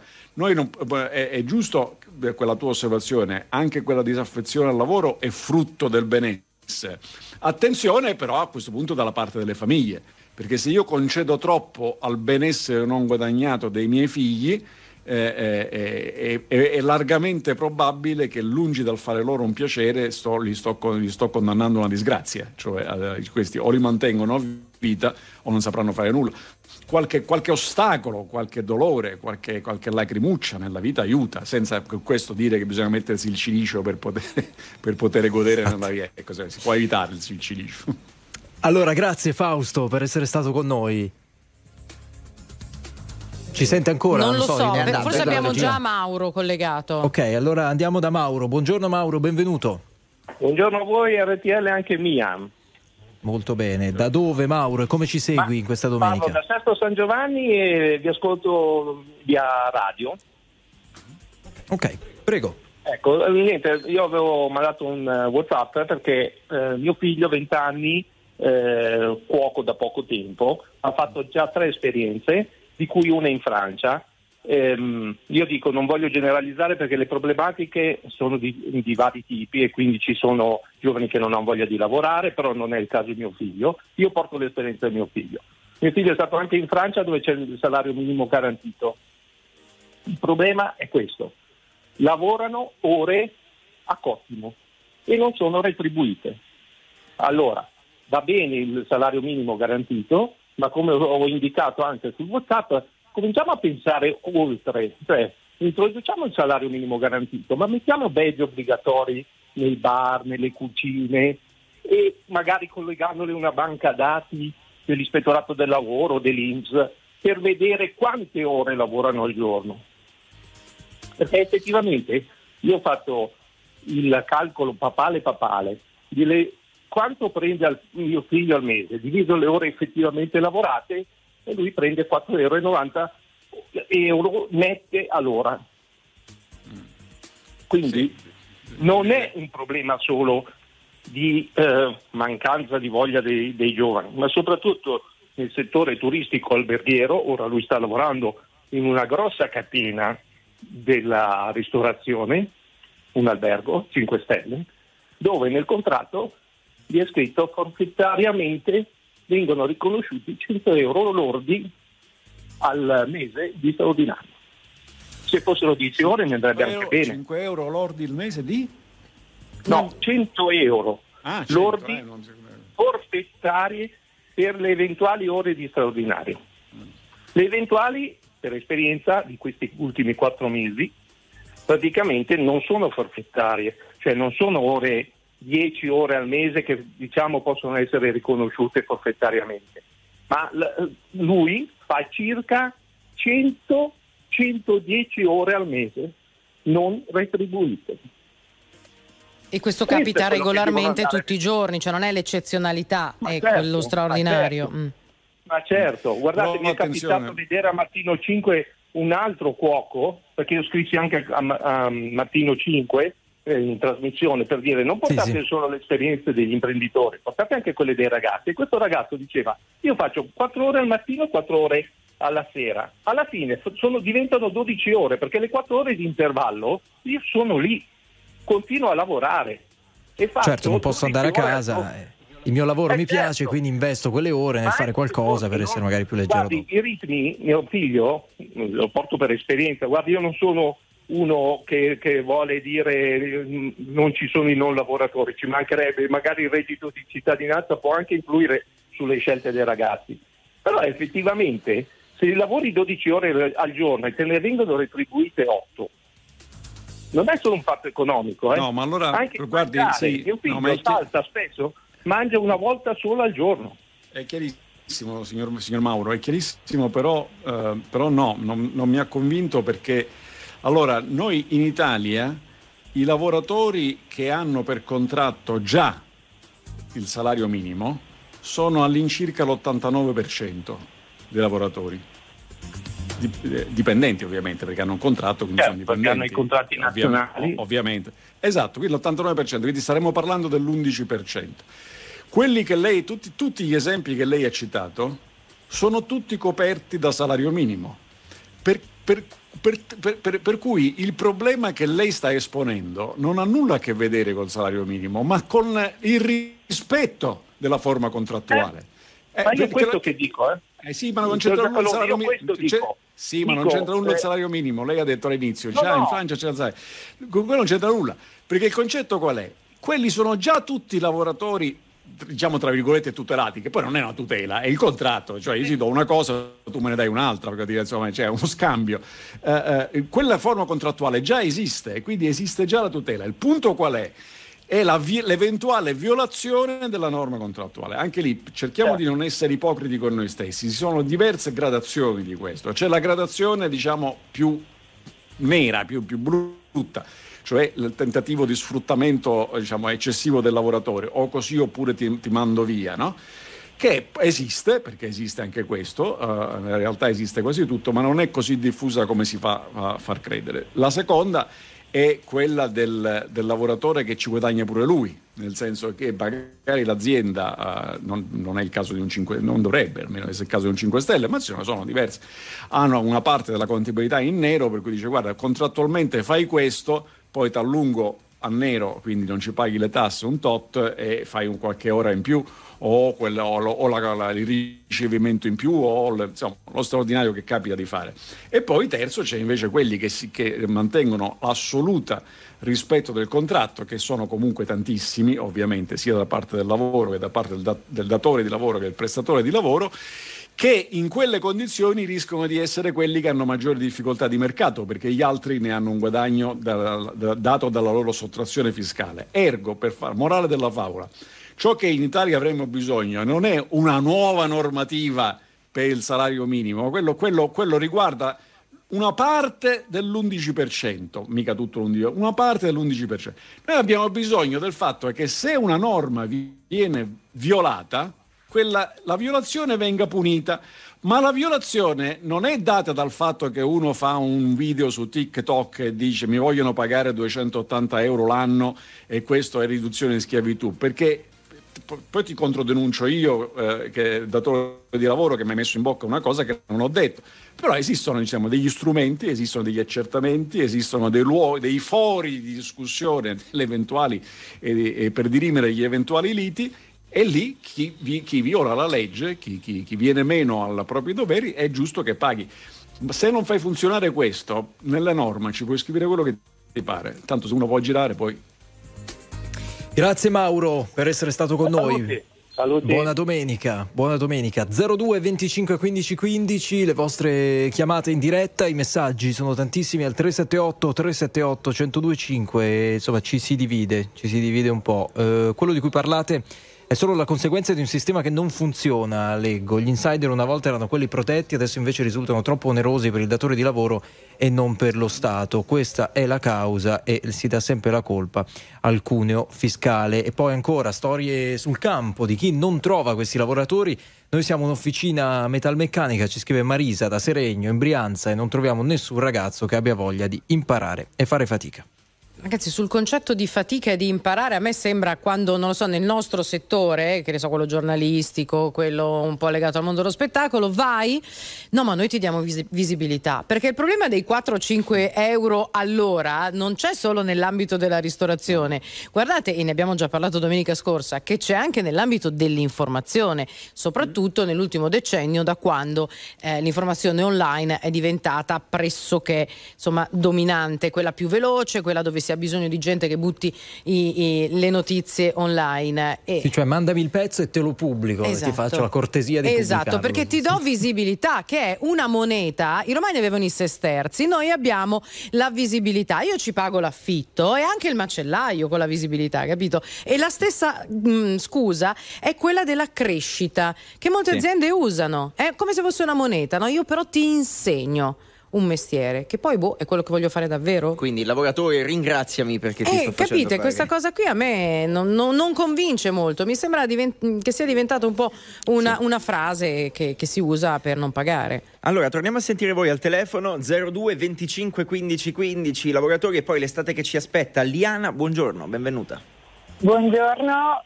è giusto quella tua osservazione, anche quella disaffezione al lavoro è frutto del benessere. Attenzione però a questo punto dalla parte delle famiglie, perché se io concedo troppo al benessere non guadagnato dei miei figli, è largamente probabile che, lungi dal fare loro un piacere, li sto condannando a una disgrazia, cioè questi o li mantengono a vita o non sapranno fare nulla. Qualche ostacolo, qualche dolore, qualche lacrimuccia nella vita aiuta, senza per questo dire che bisogna mettersi il cilicio per poter godere nella vita. Si può evitare il cilicio.
Allora, grazie Fausto per essere stato con noi. Ci sente ancora?
Non lo so, forse abbiamo
regia.
già Mauro collegato.
Ok, allora andiamo da Mauro. Buongiorno Mauro, benvenuto.
Buongiorno a voi, RTL anche mia.
Molto bene. Da dove Mauro e come ci segui in questa domenica?
Parlo da Sesto San Giovanni e vi ascolto via radio.
Ok, prego.
Ecco, niente, io avevo mandato un WhatsApp perché mio figlio, 20 anni, cuoco da poco tempo, ha fatto già 3 esperienze, di cui una in Francia. Io dico, non voglio generalizzare perché le problematiche sono di vari tipi e quindi ci sono giovani che non hanno voglia di lavorare, però non è il caso di mio figlio. Io porto l'esperienza di mio figlio. Mio figlio è stato anche in Francia, dove c'è il salario minimo garantito. Il problema è questo: lavorano ore a cottimo e non sono retribuite. Allora, va bene il salario minimo garantito, ma come ho indicato anche sul WhatsApp, cominciamo a pensare oltre, cioè introduciamo il salario minimo garantito, ma mettiamo badge obbligatori nei bar, nelle cucine e magari collegandole a una banca dati dell'Ispettorato del Lavoro, dell'INPS, per vedere quante ore lavorano al giorno. Perché effettivamente io ho fatto il calcolo papale di quanto prende mio figlio al mese, diviso le ore effettivamente lavorate, e lui prende 4,90 euro nette all'ora. Quindi non è un problema solo di mancanza di voglia dei giovani, ma soprattutto nel settore turistico alberghiero. Ora lui sta lavorando in una grossa catena della ristorazione, un albergo 5 stelle, dove nel contratto gli è scritto forfettariamente vengono riconosciuti 100 euro lordi al mese di straordinario. Se fossero 10 ore mi andrebbe anche bene.
5 euro lordi il mese di?
No, 100 euro
100,
lordi forfettari per le eventuali ore di straordinario. Le eventuali, per esperienza di questi ultimi 4 mesi, praticamente non sono forfettarie, cioè non sono 10 ore al mese che diciamo possono essere riconosciute forfettariamente, ma lui fa circa 100-110 ore al mese non retribuite.
E questo capita regolarmente tutti i giorni, cioè non è l'eccezionalità, è quello straordinario.
Ma certo, guardate, mi è capitato vedere a Mattino 5 un altro cuoco, perché io scrissi anche a Mattino 5 in trasmissione, per dire non portate solo le esperienze degli imprenditori, portate anche quelle dei ragazzi. E questo ragazzo diceva: io faccio 4 ore al mattino, 4 ore alla sera. Alla fine diventano 12 ore, perché le 4 ore di intervallo io sono lì, continuo a lavorare. E
certo, non posso andare a casa. Il mio lavoro mi piace, quindi investo quelle ore nel fare qualcosa per essere magari più leggero.
Guardi, i ritmi, mio figlio, lo porto per esperienza, guardi, io non sono uno che vuole dire non ci sono i non lavoratori, ci mancherebbe, magari il reddito di cittadinanza può anche influire sulle scelte dei ragazzi, però effettivamente se lavori 12 ore al giorno e te ne vengono retribuite 8, non è solo un fatto economico,
No, ma allora
anche
guardi,
mio figlio salta spesso, mangia una volta solo al giorno.
È chiarissimo, signor Mauro, è chiarissimo, però no, non mi ha convinto, perché allora noi in Italia i lavoratori che hanno per contratto già il salario minimo sono all'incirca l'89% dei lavoratori. Dipendenti ovviamente, perché hanno un contratto, quindi sono dipendenti,
perché hanno i contratti nazionali,
ovviamente. Esatto, quindi l'89%, quindi staremo parlando dell'11%. Quelli che lei, tutti gli esempi che lei ha citato sono tutti coperti da salario minimo, per cui il problema che lei sta esponendo non ha nulla a che vedere col salario minimo, ma con il rispetto della forma contrattuale.
Ma io questo che dico,
Sì, ma non c'entra nulla il salario minimo. Sì, ma non c'entra nulla il salario minimo. Lei ha detto all'inizio, in Francia c'è il salario. Con quello non c'entra nulla, perché il concetto qual è? Quelli sono già tutti lavoratori, diciamo tra virgolette, tutelati, che poi non è una tutela, è il contratto, cioè io ti do una cosa, tu me ne dai un'altra, perché insomma c'è uno scambio. Quella forma contrattuale già esiste, e quindi esiste già la tutela. Il punto qual è? È l'eventuale violazione della norma contrattuale. Anche lì cerchiamo di non essere ipocriti con noi stessi. Ci sono diverse gradazioni di questo. C'è la gradazione, diciamo, più nera, più brutta, cioè il tentativo di sfruttamento, diciamo, eccessivo del lavoratore, o così oppure ti mando via, no? Che esiste, perché esiste anche questo, in realtà esiste quasi tutto, ma non è così diffusa come si fa a far credere. La seconda è quella del lavoratore che ci guadagna pure lui, nel senso che magari l'azienda, non è il caso di un 5, non dovrebbe almeno essere il caso di un 5 Stelle, ma sono diverse, hanno una parte della contabilità in nero, per cui dice guarda, contrattualmente fai questo, poi ti allungo a nero, quindi non ci paghi le tasse un tot e fai un qualche ora in più, o il ricevimento in più, o insomma, lo straordinario che capita di fare. E poi terzo c'è invece quelli che mantengono assoluta rispetto del contratto, che sono comunque tantissimi, ovviamente, sia da parte del lavoro che da parte del datore di lavoro che del prestatore di lavoro, che in quelle condizioni rischiano di essere quelli che hanno maggiori difficoltà di mercato, perché gli altri ne hanno un guadagno dato dalla loro sottrazione fiscale. Ergo, per fare morale della favola, ciò che in Italia avremmo bisogno non è una nuova normativa per il salario minimo, quello riguarda una parte dell'11%, mica tutto l'11%, una parte dell'11%. Noi abbiamo bisogno del fatto che se una norma viene violata, la violazione venga punita, ma la violazione non è data dal fatto che uno fa un video su TikTok e dice mi vogliono pagare 280 euro l'anno e questo è riduzione di schiavitù, perché poi ti controdenuncio io, che datore di lavoro, che mi hai messo in bocca una cosa che non ho detto. Però esistono, diciamo, degli strumenti, esistono degli accertamenti, esistono dei fori di discussione per dirimere gli eventuali liti, e lì chi viola la legge, chi viene meno ai propri doveri, è giusto che paghi. Se non fai funzionare questo, nella norma ci puoi scrivere quello che ti pare, tanto se uno può girare poi.
Grazie Mauro per essere stato con noi.
Saluti.
Buona domenica. 02 25 15 15, le vostre chiamate in diretta, i messaggi sono tantissimi al 378 1025, insomma ci si divide un po'. Quello di cui parlate è solo la conseguenza di un sistema che non funziona, leggo. Gli insider una volta erano quelli protetti, adesso invece risultano troppo onerosi per il datore di lavoro e non per lo Stato. Questa è la causa e si dà sempre la colpa al cuneo fiscale. E poi ancora storie sul campo di chi non trova questi lavoratori. Noi siamo un'officina metalmeccanica, ci scrive Marisa da Seregno in Brianza, e non troviamo nessun ragazzo che abbia voglia di imparare e fare fatica.
Ragazzi, sul concetto di fatica e di imparare, a me sembra, quando, non lo so, nel nostro settore, che ne so, quello giornalistico, quello un po' legato al mondo dello spettacolo, no, ma noi ti diamo visibilità, perché il problema dei 4-5 euro all'ora non c'è solo nell'ambito della ristorazione. Guardate, e ne abbiamo già parlato domenica scorsa, che c'è anche nell'ambito dell'informazione, soprattutto nell'ultimo decennio, da quando l'informazione online è diventata pressoché, insomma, dominante, quella più veloce, quella dove si ha bisogno di gente che butti le notizie online.
Sì, cioè mandami il pezzo e te lo pubblico,
esatto.
Ti faccio la cortesia di pubblicarlo.
Esatto, perché ti do visibilità, che è una moneta. I romani avevano i sesterzi, noi abbiamo la visibilità. Io ci pago l'affitto e anche il macellaio con la visibilità, capito? E la stessa scusa è quella della crescita, che molte aziende usano. È come se fosse una moneta, no? Io però ti insegno un mestiere che poi è quello che voglio fare davvero.
Quindi lavoratore, ringraziami perché ti sto facendo
capite,
fare.
questa cosa qui a me non convince molto, mi sembra che sia diventata un po' una frase che si usa per non pagare.
Allora torniamo a sentire voi al telefono 02 25 15 15, lavoratori, e poi l'estate che ci aspetta. Liana, buongiorno, benvenuta.
Buongiorno,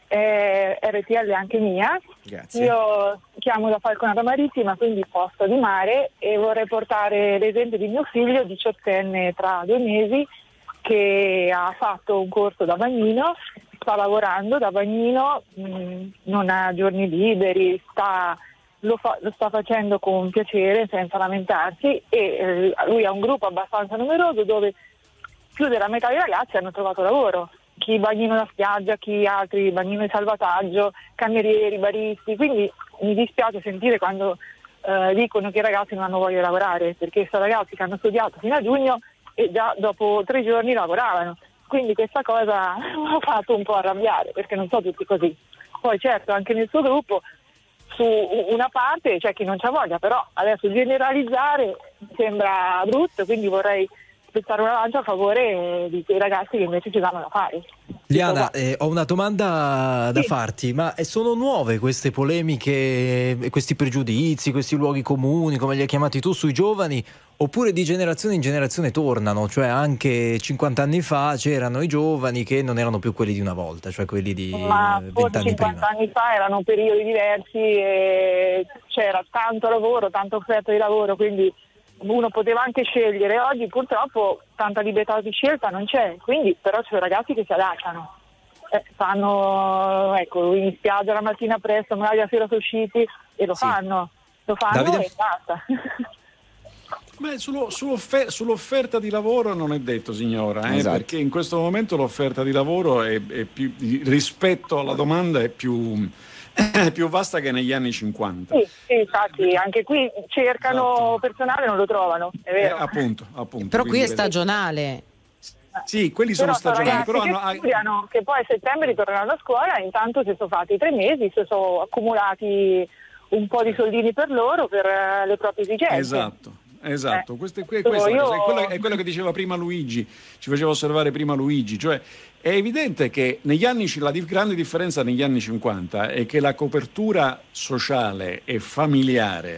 RTL anche mia.
Grazie.
Io chiamo da Falconata Marittima, quindi posto di mare, e vorrei portare l'esempio di mio figlio, 18enne tra 2 mesi, che ha fatto un corso da bagnino, sta lavorando da bagnino, non ha giorni liberi, sta lo sta facendo con piacere, senza lamentarsi, e lui ha un gruppo abbastanza numeroso dove più della metà dei ragazzi hanno trovato lavoro, chi bagnino da spiaggia, chi altri bagnino di salvataggio, camerieri, baristi, quindi mi dispiace sentire quando dicono che i ragazzi non hanno voglia di lavorare, perché sono ragazzi che hanno studiato fino a giugno e già dopo 3 giorni lavoravano, quindi questa cosa mi ha fatto un po' arrabbiare, perché non sono tutti così. Poi certo anche nel suo gruppo su una parte c'è chi non c'ha voglia, però adesso generalizzare mi sembra brutto, quindi vorrei spezzare una lancia a favore di quei ragazzi che invece ci danno da fare.
Liana, ho una domanda da farti, ma sono nuove queste polemiche, questi pregiudizi, questi luoghi comuni, come li hai chiamati tu, sui giovani, oppure di generazione in generazione tornano? Cioè anche 50 anni fa c'erano i giovani che non erano più quelli di una volta, cioè quelli di 20 anni prima.
50 anni fa erano periodi diversi e c'era tanto lavoro, tanta offerta di lavoro, quindi uno poteva anche scegliere. Oggi purtroppo tanta libertà di scelta non c'è, quindi però ci sono ragazzi che si adattano, fanno in spiaggia la mattina presto, magari la sera sono usciti e lo fanno
Davide?
E basta.
Beh, sull'offerta di lavoro non è detto, signora,
esatto.
Perché in questo momento l'offerta di lavoro è più, rispetto alla domanda è più vasta che negli anni 50.
Sì, infatti anche qui cercano personale, non lo trovano, è vero.
Appunto.
Però qui è stagionale.
Sì, quelli sono stagionali, però
che studiano, che poi a settembre ritorneranno a scuola, intanto si sono fatti 3 mesi, si sono accumulati un po' di soldini per loro, per le proprie esigenze.
Esatto. Questo è quello che diceva prima Luigi, ci faceva osservare prima Luigi, cioè è evidente che negli anni, la grande differenza negli anni 50 è che la copertura sociale e familiare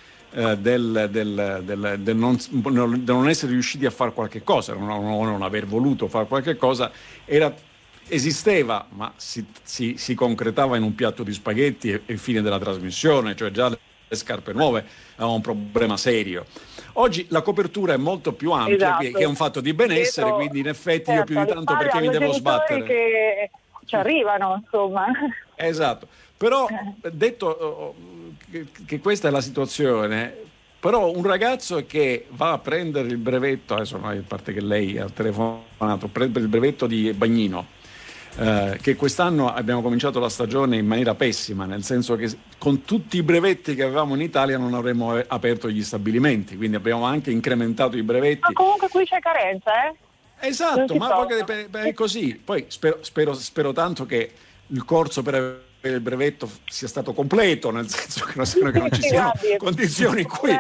del non essere riusciti a fare qualche cosa, non aver voluto fare qualche cosa, esisteva, ma si concretava in un piatto di spaghetti e fine della trasmissione, cioè già le scarpe nuove avevano un problema serio. Oggi la copertura è molto più ampia,
esatto,
che è un fatto di benessere, quindi in effetti io più di tanto perché mi devo sbattere.
Che ci arrivano, insomma.
Esatto, però detto che questa è la situazione, però un ragazzo che va a prendere il brevetto, adesso a parte che lei ha telefonato, prende il brevetto di bagnino, che quest'anno abbiamo cominciato la stagione in maniera pessima, nel senso che con tutti i brevetti che avevamo in Italia non avremmo aperto gli stabilimenti, quindi abbiamo anche incrementato i brevetti.
Ma comunque qui c'è carenza,
Esatto, ma è così. Poi spero tanto che il corso per avere il brevetto sia stato completo, nel senso che non ci siano condizioni in cui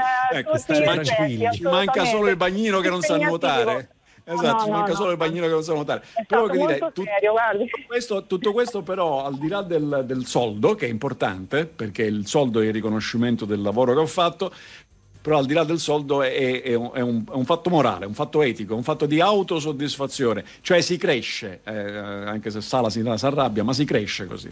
ci manca solo il bagnino che non sa nuotare. Esatto, ci manca solo il bagnino che non sa nuotare. Però che dire, tutto questo però, al di là del soldo, che è importante, perché il soldo è il riconoscimento del lavoro che ho fatto, però al di là del soldo è un fatto morale, un fatto etico, un fatto di autosoddisfazione, cioè si cresce, anche se Sala si arrabbia, ma si cresce così.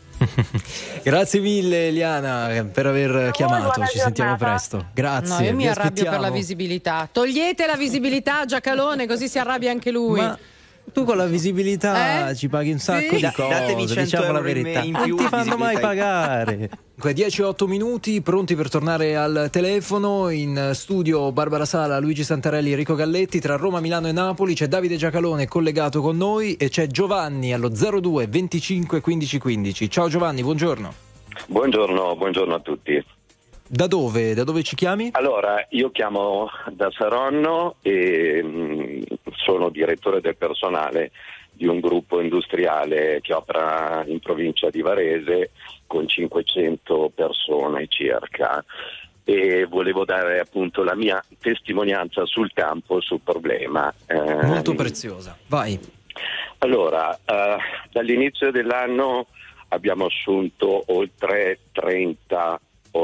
Grazie mille Eliana per aver chiamato, ci sentiamo presto. Grazie.
No, io mi arrabbio per la visibilità. Togliete la visibilità a Giacalone, così si arrabbia anche lui.
Ma tu con la visibilità ci paghi un sacco di cose,
datemi 100
diciamo la verità.
in più,
non ti fanno mai pagare. 10-8 minuti pronti per tornare al telefono. In studio Barbara Sala, Luigi Santarelli, Enrico Galletti. Tra Roma, Milano e Napoli c'è Davide Giacalone collegato con noi e c'è Giovanni allo 02 25 15 15. Ciao Giovanni, buongiorno.
Buongiorno a tutti.
Da dove ci chiami?
Allora, io chiamo da Saronno e sono direttore del personale di un gruppo industriale che opera in provincia di Varese con 500 persone circa, e volevo dare appunto la mia testimonianza sul campo sul problema.
Molto preziosa, vai.
Allora, dall'inizio dell'anno abbiamo assunto oltre 30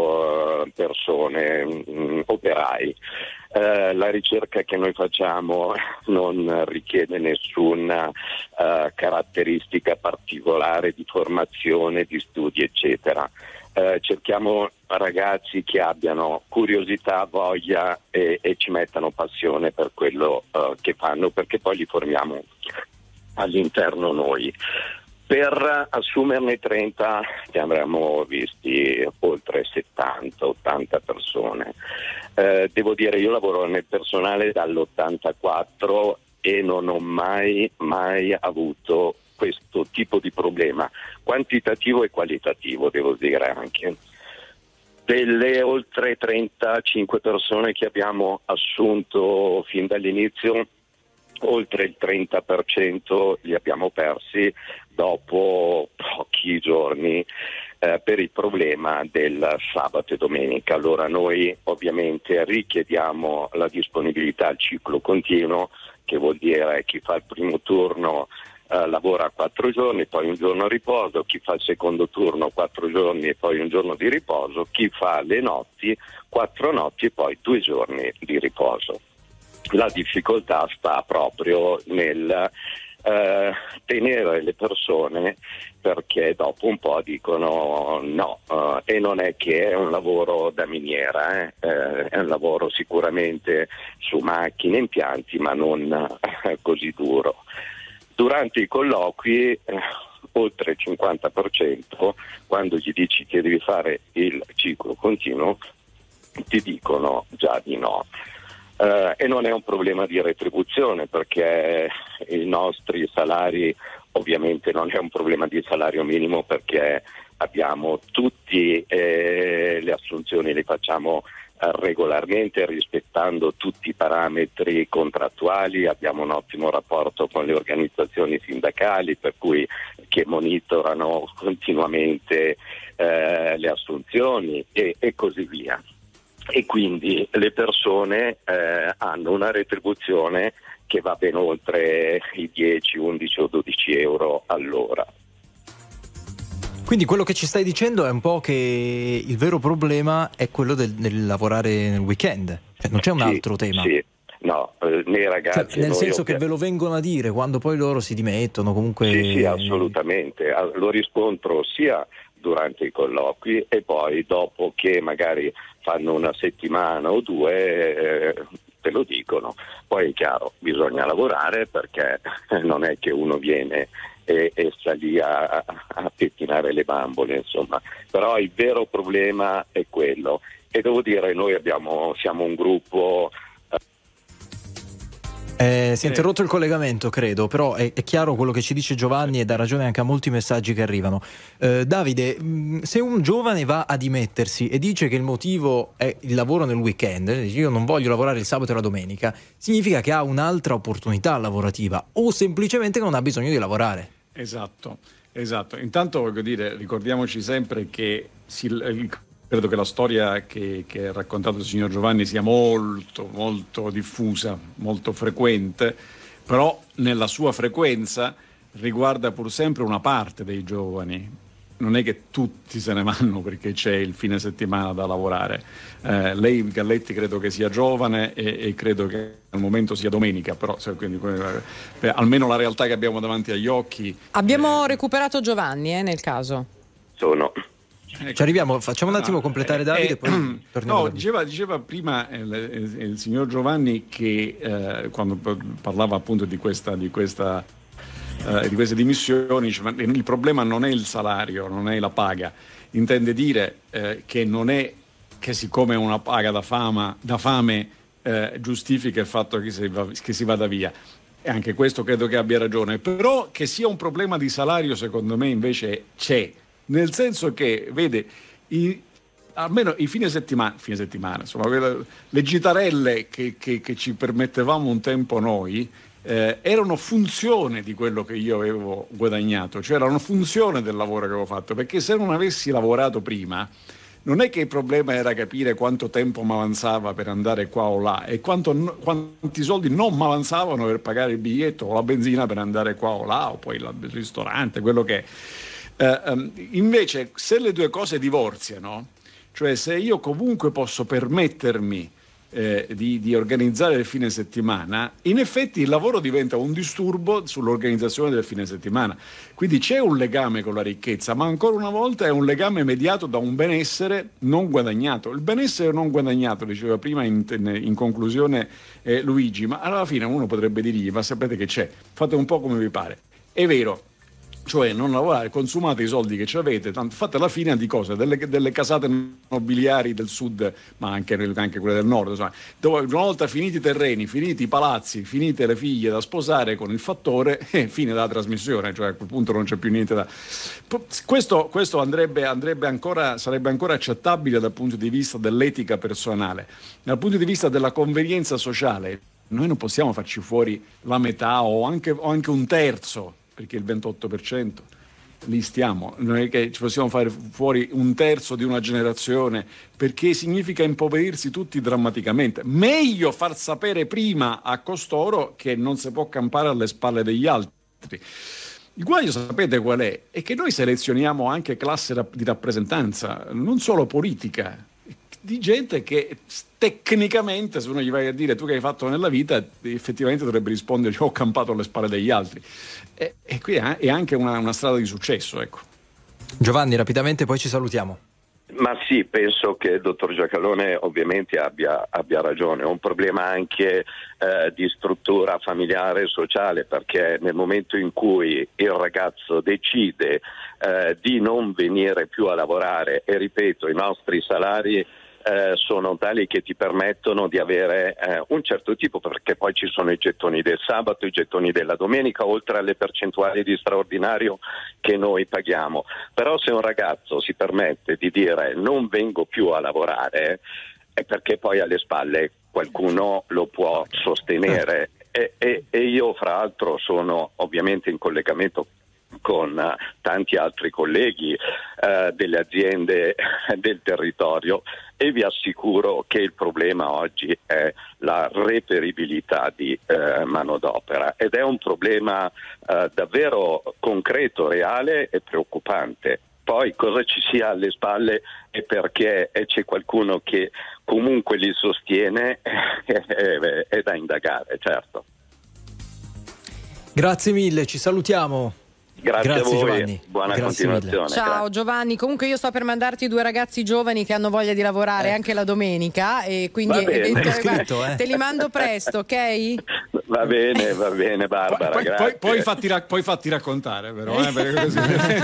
persone, operai. La ricerca che noi facciamo non richiede nessuna caratteristica particolare di formazione, di studi, eccetera. Cerchiamo ragazzi che abbiano curiosità, voglia e ci mettano passione per quello che fanno, perché poi li formiamo all'interno noi. Per assumerne 30 ne avremmo visti oltre 70-80 persone. Devo dire, io lavoro nel personale dall'84 e non ho mai avuto questo tipo di problema, quantitativo e qualitativo, devo dire anche. Delle oltre 35 persone che abbiamo assunto fin dall'inizio, oltre il 30% li abbiamo persi dopo pochi giorni per il problema del sabato e domenica. Allora noi ovviamente richiediamo la disponibilità al ciclo continuo, che vuol dire chi fa il primo turno lavora 4 giorni, poi un giorno di riposo, chi fa il secondo turno 4 giorni e poi un giorno di riposo, chi fa le notti 4 notti e poi 2 giorni di riposo. La difficoltà sta proprio nel tenere le persone, perché dopo un po' dicono no, e non è che è un lavoro da miniera, è un lavoro sicuramente su macchine, impianti, ma non così duro. Durante i colloqui oltre il 50%, quando gli dici che devi fare il ciclo continuo, ti dicono già di no. E non è un problema di retribuzione, perché i nostri salari, ovviamente non è un problema di salario minimo, perché abbiamo tutti le assunzioni, le facciamo regolarmente rispettando tutti i parametri contrattuali, abbiamo un ottimo rapporto con le organizzazioni sindacali, per cui che monitorano continuamente le assunzioni e così via. E quindi le persone hanno una retribuzione che va ben oltre i 10, 11 o 12 euro all'ora.
Quindi quello che ci stai dicendo è un po' che il vero problema è quello del lavorare nel weekend, cioè non c'è un altro tema.
Sì, no, nei ragazzi...
Cioè, nel senso che ve lo vengono a dire quando poi loro si dimettono, comunque...
Sì, assolutamente, lo riscontro sia durante i colloqui e poi dopo che magari fanno una settimana o due te lo dicono. Poi è chiaro, bisogna lavorare, perché non è che uno viene e sta lì a pettinare le bambole, insomma. Però il vero problema è quello, e devo dire, noi siamo un gruppo...
Si è interrotto il collegamento, credo, però è chiaro quello che ci dice Giovanni e dà ragione anche a molti messaggi che arrivano. Davide, se un giovane va a dimettersi e dice che il motivo è il lavoro nel weekend, io non voglio lavorare il sabato e la domenica, significa che ha un'altra opportunità lavorativa o semplicemente non ha bisogno di lavorare.
Esatto. Intanto voglio dire, ricordiamoci sempre che credo che la storia che ha raccontato il signor Giovanni sia molto, molto diffusa, molto frequente, però nella sua frequenza riguarda pur sempre una parte dei giovani. Non è che tutti se ne vanno perché c'è il fine settimana da lavorare. Lei, Galletti, credo che sia giovane e credo che al momento sia domenica, però quindi, almeno la realtà che abbiamo davanti agli occhi...
Abbiamo recuperato Giovanni, nel caso.
Ci arriviamo, facciamo un attimo completare Davide, poi torniamo.
No, diceva prima il signor Giovanni che quando parlava appunto di queste dimissioni, diceva, il problema non è il salario, non è la paga. Intende dire che non è che siccome una paga da fame giustifica il fatto che si vada via. E anche questo credo che abbia ragione, però che sia un problema di salario secondo me invece c'è. Nel senso che, vede, almeno i fine settimana, insomma, le gitarelle che ci permettevamo un tempo noi erano funzione di quello che io avevo guadagnato, cioè erano funzione del lavoro che avevo fatto, perché se non avessi lavorato prima non è che il problema era capire quanto tempo mi avanzava per andare qua o là e quanti soldi non mi avanzavano per pagare il biglietto o la benzina per andare qua o là, o poi il ristorante, quello che è. Invece se le due cose divorziano, cioè se io comunque posso permettermi di organizzare il fine settimana, in effetti il lavoro diventa un disturbo sull'organizzazione del fine settimana. Quindi c'è un legame con la ricchezza, ma ancora una volta è un legame mediato da un benessere non guadagnato. Il benessere non guadagnato, diceva prima in conclusione Luigi, ma alla fine uno potrebbe dirgli, ma sapete che c'è, fate un po' come vi pare. È vero, cioè non lavorare, consumate i soldi che ci avete, tanto fate la fine di cose, delle casate nobiliari del sud, ma anche quelle del nord, insomma, dove una volta finiti i terreni, finiti i palazzi, finite le figlie da sposare con il fattore, fine della trasmissione, cioè a quel punto non c'è più niente da... Questo sarebbe ancora accettabile dal punto di vista dell'etica personale. Dal punto di vista della convenienza sociale, noi non possiamo farci fuori la metà o anche un terzo, perché il 28% lì stiamo, non è che ci possiamo fare fuori un terzo di una generazione, perché significa impoverirsi tutti drammaticamente. Meglio far sapere prima a costoro che non si può campare alle spalle degli altri. Il guaio, sapete qual è? È che noi selezioniamo anche classe di rappresentanza, non solo politica, di gente che tecnicamente, se uno gli vai a dire tu che hai fatto nella vita, effettivamente dovrebbe rispondere ho campato alle spalle degli altri, e qui è anche una strada di successo, ecco.
Giovanni, rapidamente, poi ci salutiamo.
Ma sì, penso che il dottor Giacalone ovviamente abbia ragione. È un problema anche di struttura familiare e sociale, perché nel momento in cui il ragazzo decide di non venire più a lavorare, e ripeto, i nostri salari sono tali che ti permettono di avere un certo tipo, perché poi ci sono i gettoni del sabato, i gettoni della domenica, oltre alle percentuali di straordinario che noi paghiamo. Però se un ragazzo si permette di dire non vengo più a lavorare, è perché poi alle spalle qualcuno lo può sostenere, e io fra l'altro sono ovviamente in collegamento con tanti altri colleghi delle aziende del territorio, e vi assicuro che il problema oggi è la reperibilità di manodopera, ed è un problema davvero concreto, reale e preoccupante. Poi cosa ci sia alle spalle e perché c'è qualcuno che comunque li sostiene è da indagare, certo.
Grazie mille, ci salutiamo.
Grazie a voi,
Giovanni.
Buona
Grazie
continuazione.
Ciao
Grazie.
Giovanni, comunque io sto per mandarti 2 ragazzi giovani che hanno voglia di lavorare anche la domenica, e quindi
Va bene.
te li mando presto, ok?
Va bene Barbara, grazie.
Poi fatti raccontare però, perché così...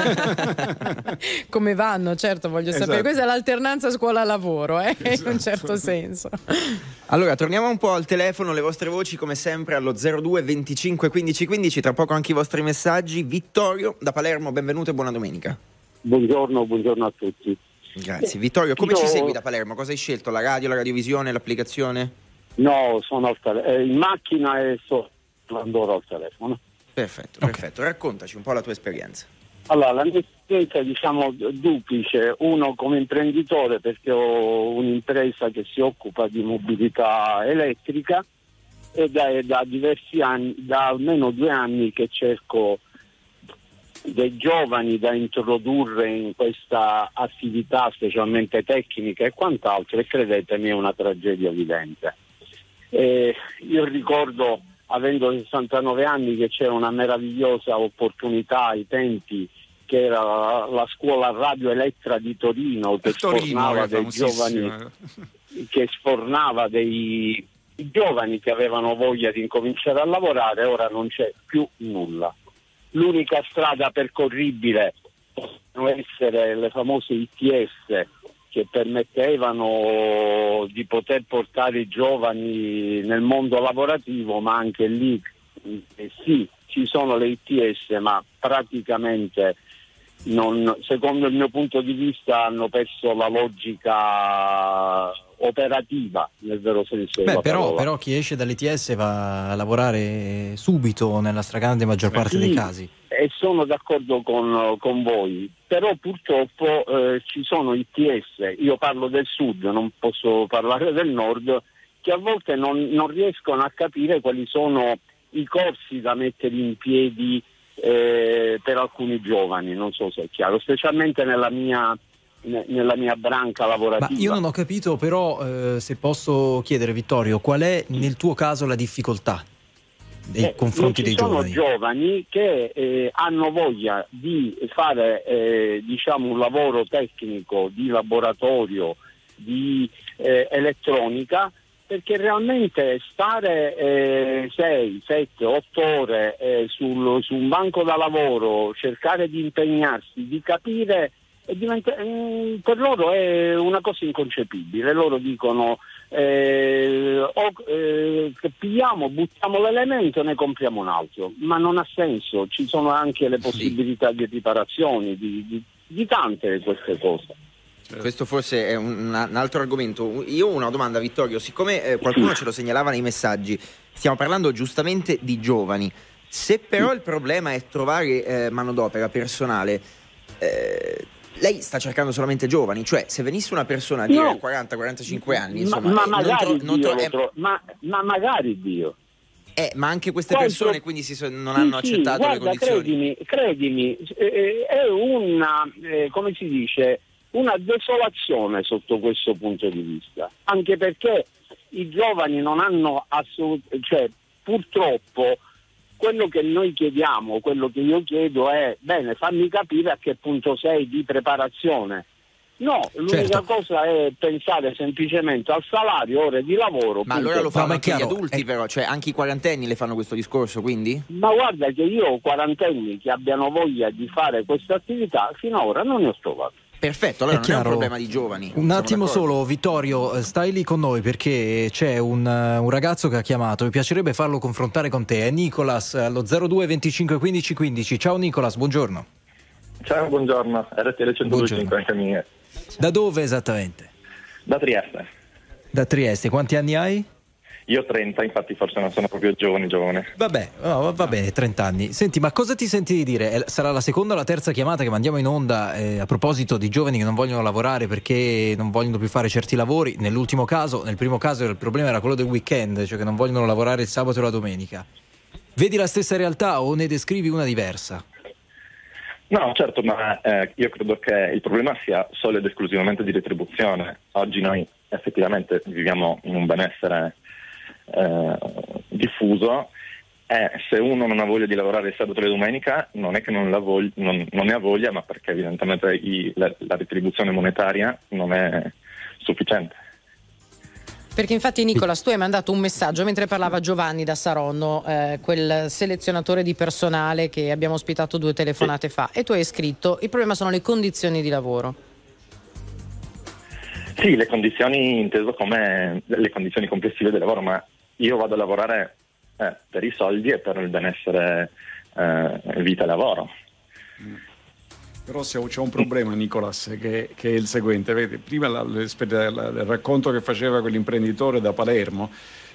Come vanno, certo, voglio sapere.
Esatto.
Questa è l'alternanza scuola-lavoro, in un certo senso.
Allora, torniamo un po' al telefono, le vostre voci come sempre allo 02 25 15 15, tra poco anche i vostri messaggi. Vittorio da Palermo, benvenuto e buona domenica.
Buongiorno a tutti.
Grazie. Vittorio, come ci segui da Palermo? Cosa hai scelto? La radio, la radiovisione, l'applicazione?
No, sono in macchina e sto parlando ora al telefono.
Perfetto. Raccontaci un po' la tua esperienza.
Allora, la mia esperienza è duplice. Uno come imprenditore, perché ho un'impresa che si occupa di mobilità elettrica, e da diversi anni, da almeno 2 anni che cerco dei giovani da introdurre in questa attività, specialmente tecnica e quant'altro, e credetemi è una tragedia vivente. Io ricordo, avendo 69 anni, che c'era una meravigliosa opportunità ai tempi, che era la scuola Radio Elettra di Torino, che sfornava dei giovani, che sfornava dei giovani che avevano voglia di incominciare a lavorare. Ora non c'è più nulla. L'unica strada percorribile possono essere le famose ITS, che permettevano di poter portare i giovani nel mondo lavorativo, ma anche lì sì, ci sono le ITS, ma praticamente secondo il mio punto di vista hanno perso la logica operativa nel vero senso della parola.
Però chi esce dall'ITS va a lavorare subito nella stragrande maggior parte dei casi.
E sono d'accordo con voi, però purtroppo ci sono ITS, io parlo del sud, non posso parlare del nord, che a volte non riescono a capire quali sono i corsi da mettere in piedi per alcuni giovani, non so se è chiaro, specialmente nella mia branca lavorativa.
Ma io non ho capito però, se posso chiedere, Vittorio, qual è nel tuo caso la difficoltà nei confronti dei giovani?
Ci sono giovani che hanno voglia di fare un lavoro tecnico, di laboratorio, di elettronica, perché realmente stare 6, 7, 8 ore su un banco da lavoro, cercare di impegnarsi, di capire, per loro è una cosa inconcepibile. Loro dicono pigliamo, buttiamo l'elemento e ne compriamo un altro, ma non ha senso. Ci sono anche le possibilità di riparazioni, di tante queste cose.
Questo forse è un altro argomento. Io ho una domanda, Vittorio, siccome qualcuno ce lo segnalava nei messaggi, stiamo parlando giustamente di giovani. Se però il problema è trovare manodopera, personale, lei sta cercando solamente giovani, cioè se venisse una persona di 40-45 anni, insomma,
ma magari ma magari Dio.
Ma anche queste persone quindi non hanno accettato le condizioni.
Credimi, è una come si dice, una desolazione sotto questo punto di vista, anche perché i giovani non hanno cioè purtroppo quello che noi chiediamo, quello che io chiedo è: bene, fammi capire a che punto sei di preparazione. No, l'unica cosa è pensare semplicemente al salario, ore di lavoro.
Ma allora lo fanno anche gli adulti, però, cioè anche i quarantenni le fanno questo discorso, quindi?
Ma guarda che io ho quarantenni che abbiano voglia di fare questa attività, fino ad ora non ne ho trovato.
Perfetto, allora non è un problema di giovani.
Un attimo solo, Vittorio, stai lì con noi perché c'è un ragazzo che ha chiamato, mi piacerebbe farlo confrontare con te, è Nicolas, allo 02 25 15 15. Ciao Nicolas, buongiorno.
Ciao, buongiorno, RTL 125 anche mie.
Da dove esattamente?
Da Trieste.
Da Trieste, quanti anni hai?
Io 30, infatti forse non sono proprio giovane.
Vabbè, va bene, 30 anni. Senti, ma cosa ti senti di dire? Sarà la seconda o la terza chiamata che mandiamo in onda a proposito di giovani che non vogliono lavorare perché non vogliono più fare certi lavori. Nel primo caso il problema era quello del weekend, cioè che non vogliono lavorare il sabato e la domenica. Vedi la stessa realtà o ne descrivi una diversa?
No, certo, ma io credo che il problema sia solo ed esclusivamente di retribuzione. Oggi noi effettivamente viviamo in un benessere diffuso, e se uno non ha voglia di lavorare il sabato e la domenica non è che non ne ha voglia, ma perché evidentemente la retribuzione monetaria non è sufficiente.
Perché infatti Nicolas, tu hai mandato un messaggio mentre parlava Giovanni da Saronno, quel selezionatore di personale che abbiamo ospitato 2 telefonate fa, e tu hai scritto: il problema sono le condizioni di lavoro.
Sì, le condizioni inteso come le condizioni complessive del lavoro, ma io vado a lavorare per i soldi e per il benessere vita e lavoro.
Però c'è un problema, Nicolas, che è il seguente. Vedi, prima il racconto che faceva quell'imprenditore da Palermo,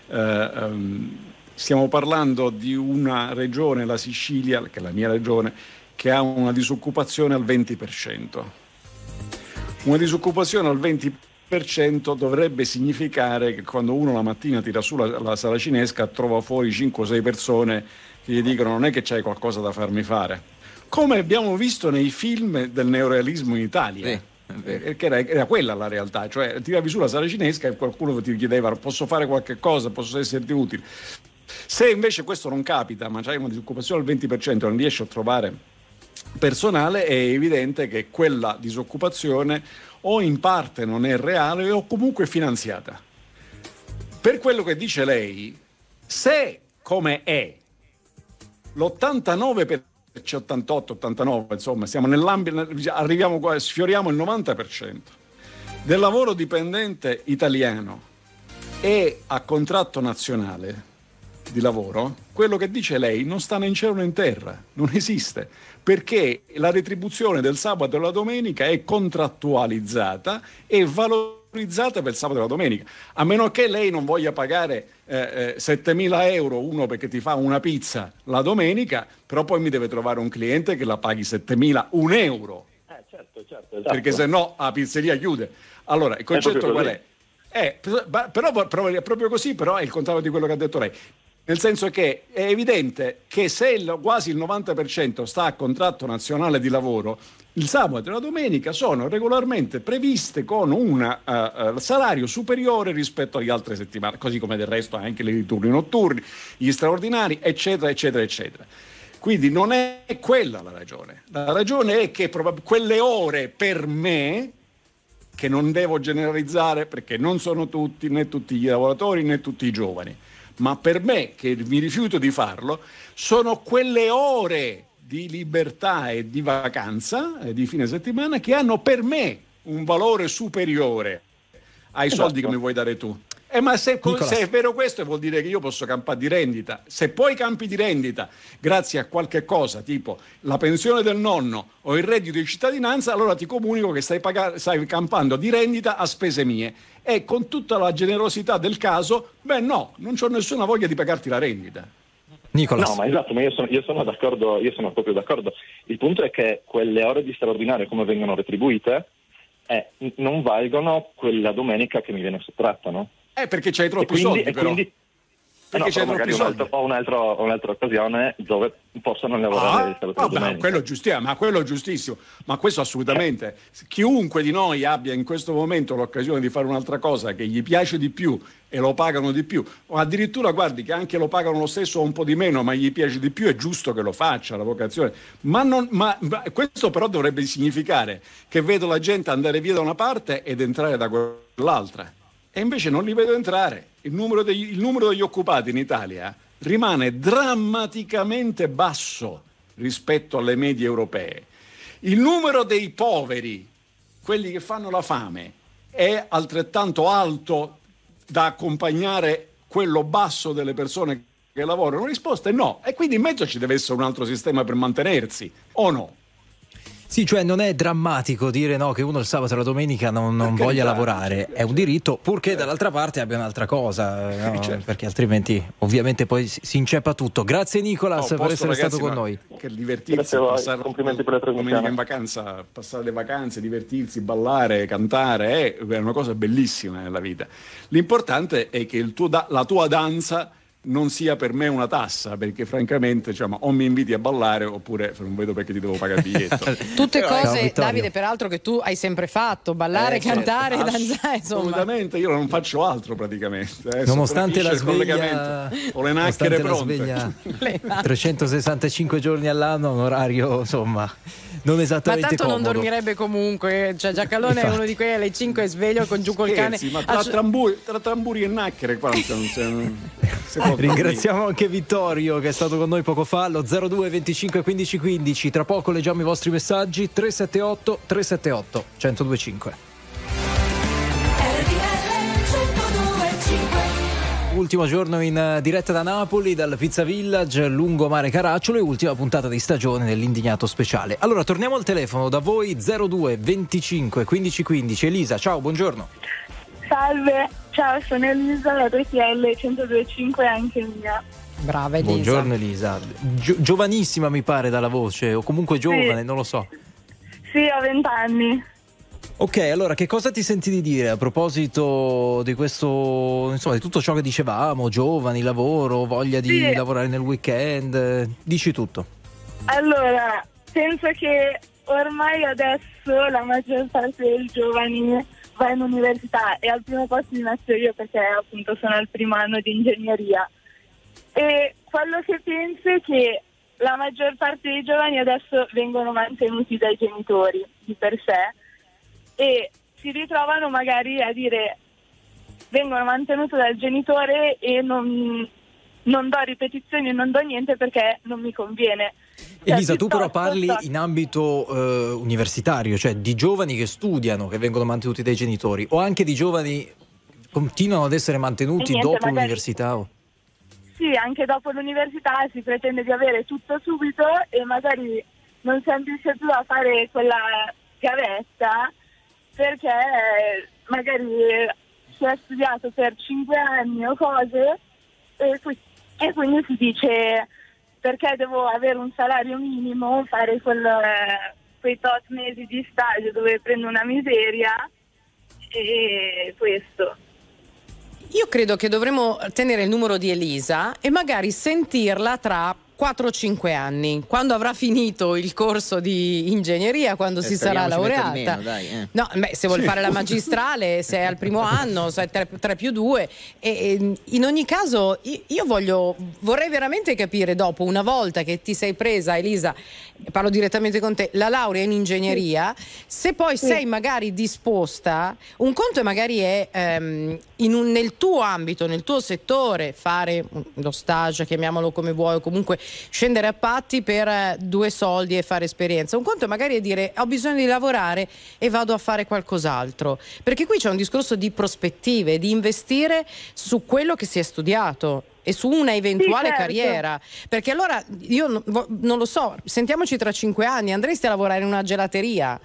stiamo parlando di una regione, la Sicilia, che è la mia regione, che ha una disoccupazione al 20%. Una disoccupazione al 20% dovrebbe significare che quando uno la mattina tira su la saracinesca trova fuori 5 o 6 persone che gli dicono: non è che c'hai qualcosa da farmi fare. Come abbiamo visto nei film del neorealismo in Italia, che era quella la realtà, cioè tiravi su la saracinesca e qualcuno ti chiedeva: posso fare qualche cosa, posso esserti utile. Se invece questo non capita, ma c'hai una disoccupazione al 20% e non riesci a trovare personale, è evidente che quella disoccupazione o in parte non è reale o comunque finanziata. Per quello che dice lei, se come è l'89%, 88-89, insomma, siamo nell'ambito, arriviamo qua, sfioriamo il 90% del lavoro dipendente italiano è a contratto nazionale di lavoro, quello che dice lei non sta né in cielo né in terra, non esiste, perché la retribuzione del sabato e la domenica è contrattualizzata e valorizzata per il sabato e la domenica, a meno che lei non voglia pagare 7.000 euro uno perché ti fa una pizza la domenica, però poi mi deve trovare un cliente che la paghi 7.000 euro.
Certo, esatto.
Perché se no la pizzeria chiude. Allora il concetto qual è? Però è proprio così, però è il contrario di quello che ha detto lei. Nel senso che è evidente che se quasi il 90% sta a contratto nazionale di lavoro, il sabato e la domenica sono regolarmente previste con un salario superiore rispetto alle altre settimane, così come del resto anche i turni notturni, gli straordinari, eccetera, eccetera, eccetera. Quindi non è quella la ragione. La ragione è che quelle ore per me che non devo generalizzare perché non sono tutti, né tutti i lavoratori né tutti i giovani, ma per me, che mi rifiuto di farlo, sono quelle ore di libertà e di vacanza e di fine settimana che hanno per me un valore superiore ai soldi che mi vuoi dare tu. Ma se è vero questo, vuol dire che io posso campare di rendita. Se poi campi di rendita grazie a qualche cosa, tipo la pensione del nonno o il reddito di cittadinanza, allora ti comunico che stai campando di rendita a spese mie. E con tutta la generosità del caso, non c'ho nessuna voglia di pagarti la rendita.
Nicolas. No, ma esatto, ma io sono d'accordo, io sono proprio d'accordo. Il punto è che quelle ore di straordinario, come vengono retribuite, non valgono quella domenica che mi viene sottratta, no?
Perché c'hai troppi soldi, però.
Perché c'è magari un'altra occasione dove possono lavorare il sabato e domenica.
Quello è giustissimo, ma questo assolutamente. Chiunque di noi abbia in questo momento l'occasione di fare un'altra cosa che gli piace di più e lo pagano di più, o addirittura guardi che anche lo pagano lo stesso o un po' di meno, ma gli piace di più, è giusto che lo faccia, la vocazione. Ma questo però dovrebbe significare che vedo la gente andare via da una parte ed entrare da quell'altra. E invece non li vedo entrare. Il numero degli occupati in Italia rimane drammaticamente basso rispetto alle medie europee. Il numero dei poveri, quelli che fanno la fame, è altrettanto alto da accompagnare quello basso delle persone che lavorano. La risposta è no. E quindi in mezzo ci deve essere un altro sistema per mantenersi, o no?
Sì, cioè non è drammatico dire no che uno il sabato e la domenica non voglia lavorare, è un diritto, purché dall'altra parte abbia un'altra cosa, no? Certo. Perché altrimenti ovviamente poi si inceppa tutto. Grazie Nicolas per essere stato con noi.
Che divertirsi,
complimenti per la trasmissione.
In vacanza, passare le vacanze, divertirsi, ballare, cantare, è una cosa bellissima nella vita. L'importante è che la tua danza non sia per me una tassa, perché francamente o mi inviti a ballare oppure non vedo perché ti devo pagare il biglietto.
Tutte cose, Davide, peraltro che tu hai sempre fatto, ballare, cantare, danzare, insomma.
Assolutamente, io non faccio altro praticamente.
Nonostante la sveglia
o le nacchere pronte.
365 giorni all'anno, un orario insomma non esattamente
ma tanto
comodo.
Non dormirebbe comunque, cioè Giacalone è uno di quelli alle 5 è sveglio con giù col cane.
Ma tra tamburi e nacchere qua
ringraziamo anche Vittorio che è stato con noi poco fa allo 02 25 15 15. Tra poco leggiamo i vostri messaggi 378 378 1025. Ultimo giorno in diretta da Napoli, dal Pizza Village, lungomare Caracciolo, e ultima puntata di stagione dell'Indignato Speciale. Allora, torniamo al telefono da voi 02 25 15 15. Elisa, ciao, buongiorno.
Salve, ciao, sono Elisa, la RTL 102.5 è anche mia.
Brava Elisa.
Buongiorno Elisa. Giovanissima mi pare dalla voce, o comunque giovane, sì. Non lo so.
Sì, ho 20 anni.
Ok, allora che cosa ti senti di dire a proposito di questo, insomma, di tutto ciò che dicevamo, giovani, lavoro, voglia di lavorare nel weekend, dici tutto.
Allora, penso che ormai adesso la maggior parte dei giovani va in università e al primo posto mi metto io perché appunto sono al primo anno di ingegneria, e quello che penso è che la maggior parte dei giovani adesso vengono mantenuti dai genitori di per sé e si ritrovano magari a dire vengono mantenuti dal genitore e non do ripetizioni, non do niente perché non mi conviene.
Elisa, tu però parli in ambito universitario, cioè di giovani che studiano, che vengono mantenuti dai genitori, o anche di giovani che continuano ad essere mantenuti dopo l'università?
Sì, anche dopo l'università si pretende di avere tutto subito e magari non si ambisce più a fare quella gavetta perché magari si è studiato per 5 anni o cose e quindi si dice perché devo avere un salario minimo, fare quei tot mesi di stage dove prendo una miseria e questo.
Io credo che dovremmo tenere il numero di Elisa e magari sentirla tra 4-5 anni, quando avrà finito il corso di ingegneria, quando si sarà laureata.
Meno, dai,
No, se vuol fare la magistrale, se è al primo anno, se è 3+2. E in ogni caso, io vorrei veramente capire, dopo, una volta che ti sei presa, Elisa, parlo direttamente con te, la laurea in ingegneria, se poi sei magari disposta, un conto magari è nel tuo ambito, nel tuo settore, fare lo stage, chiamiamolo come vuoi, o comunque scendere a patti per 2 soldi e fare esperienza. Un conto magari è dire: ho bisogno di lavorare e vado a fare qualcos'altro, perché qui c'è un discorso di prospettive, di investire su quello che si è studiato e su una eventuale carriera, perché allora io non lo so, sentiamoci tra 5 anni, andresti a lavorare in una gelateria?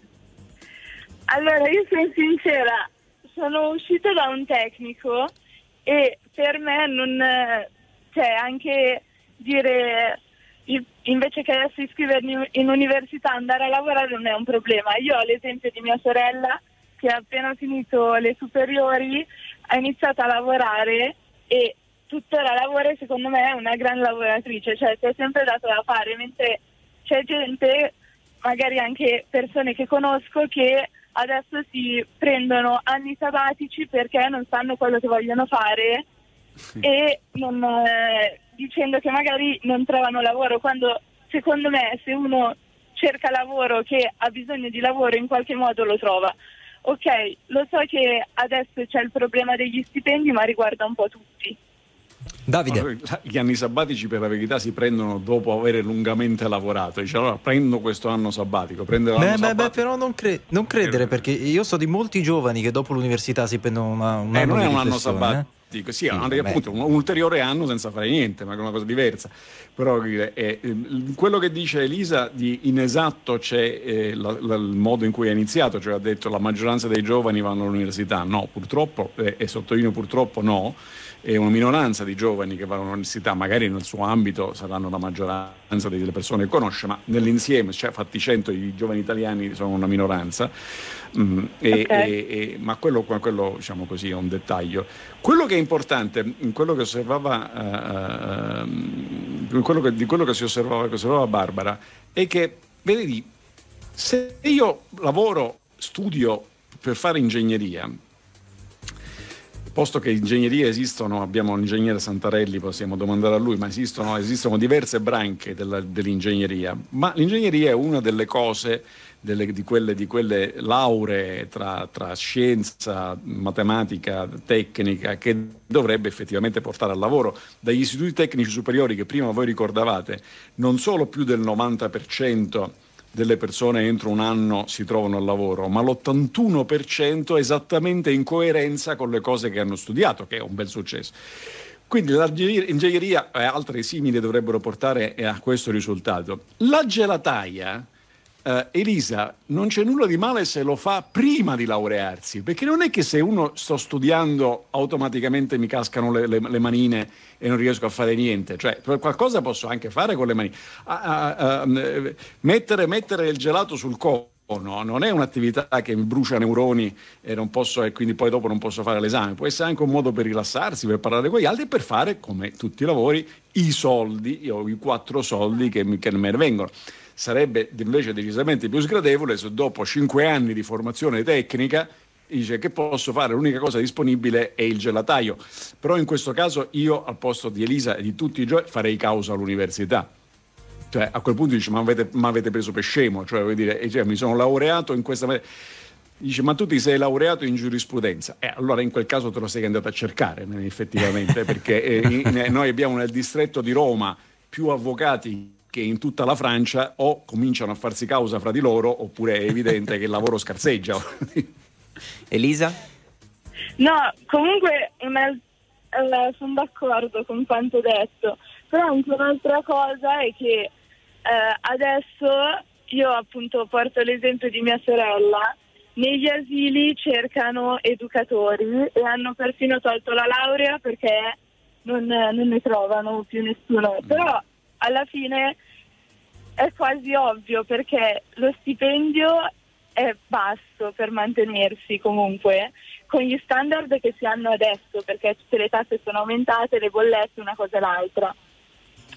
Allora, io sono sincera, sono uscita da un tecnico e per me non c'è anche dire invece che adesso iscrivermi in università, andare a lavorare non è un problema. Io ho l'esempio di mia sorella che ha appena finito le superiori, ha iniziato a lavorare e tuttora lavora e secondo me è una gran lavoratrice, cioè si è sempre dato da fare, mentre c'è gente, magari anche persone che conosco, che adesso si prendono anni sabbatici perché non sanno quello che vogliono fare e non, dicendo che magari non trovano lavoro, quando secondo me se uno cerca lavoro, che ha bisogno di lavoro, in qualche modo lo trova. Ok, lo so che adesso c'è il problema degli stipendi, ma riguarda un po' tutti.
Davide.
Gli anni sabbatici per la verità si prendono dopo aver lungamente lavorato. Dice: allora prendo questo anno sabbatico,
però non credere, perché io so di molti giovani che dopo l'università si prendono un anno
non
di
è un anno
riflessione,
sabbatico. Sì, appunto un ulteriore anno senza fare niente, ma è una cosa diversa. Però quello che dice Elisa di inesatto c'è il modo in cui ha iniziato, cioè ha detto la maggioranza dei giovani vanno all'università. No, purtroppo, e sottolineo purtroppo no, è una minoranza di giovani che vanno all'università, magari nel suo ambito saranno la maggioranza delle persone che conosce, ma nell'insieme, cioè fatti 100, i giovani italiani sono una minoranza. Ma quello diciamo così è un dettaglio. Quello che è importante, quello che osservava di quello che osservava Barbara, è che vedi, se io studio per fare ingegneria, posto che ingegnerie esistono, abbiamo l'ingegnere Santarelli, possiamo domandare a lui, ma esistono diverse branche dell'ingegneria, ma l'ingegneria è una delle cose, di quelle lauree tra scienza, matematica, tecnica, che dovrebbe effettivamente portare al lavoro. Dagli istituti tecnici superiori, che prima voi ricordavate, non solo più del 90% delle persone entro un anno si trovano al lavoro, ma l'81% esattamente in coerenza con le cose che hanno studiato, che è un bel successo. Quindi l'ingegneria e altre simili dovrebbero portare a questo risultato. La gelataia, Elisa, non c'è nulla di male se lo fa prima di laurearsi, perché non è che se uno sto studiando automaticamente mi cascano le manine e non riesco a fare niente, cioè qualcosa posso anche fare con le mani. Mettere il gelato sul cono non è un'attività che mi brucia neuroni e non posso, e quindi poi dopo non posso fare l'esame. Può essere anche un modo per rilassarsi, per parlare con gli altri e per fare, come tutti i lavori, i soldi, i 4 soldi che me ne vengono. Sarebbe invece decisamente più sgradevole se dopo 5 anni di formazione tecnica dice che posso fare, l'unica cosa disponibile è il gelataio. Però in questo caso io, al posto di Elisa e di tutti i giovani, farei causa all'università. Cioè a quel punto dice: ma avete preso per scemo, cioè, vuol dire, mi sono laureato in questa. Dice: ma tu ti sei laureato in giurisprudenza. Allora in quel caso te lo sei andato a cercare effettivamente, perché noi abbiamo nel distretto di Roma più avvocati che in tutta la Francia, o cominciano a farsi causa fra di loro oppure è evidente che il lavoro scarseggia.
Elisa?
No, comunque sono d'accordo con quanto detto, però anche un'altra cosa è che adesso io appunto porto l'esempio di mia sorella, negli asili cercano educatori e hanno perfino tolto la laurea perché non ne trovano più nessuno, però alla fine è quasi ovvio, perché lo stipendio è basso per mantenersi comunque con gli standard che si hanno adesso, perché tutte le tasse sono aumentate, le bollette, una cosa e l'altra.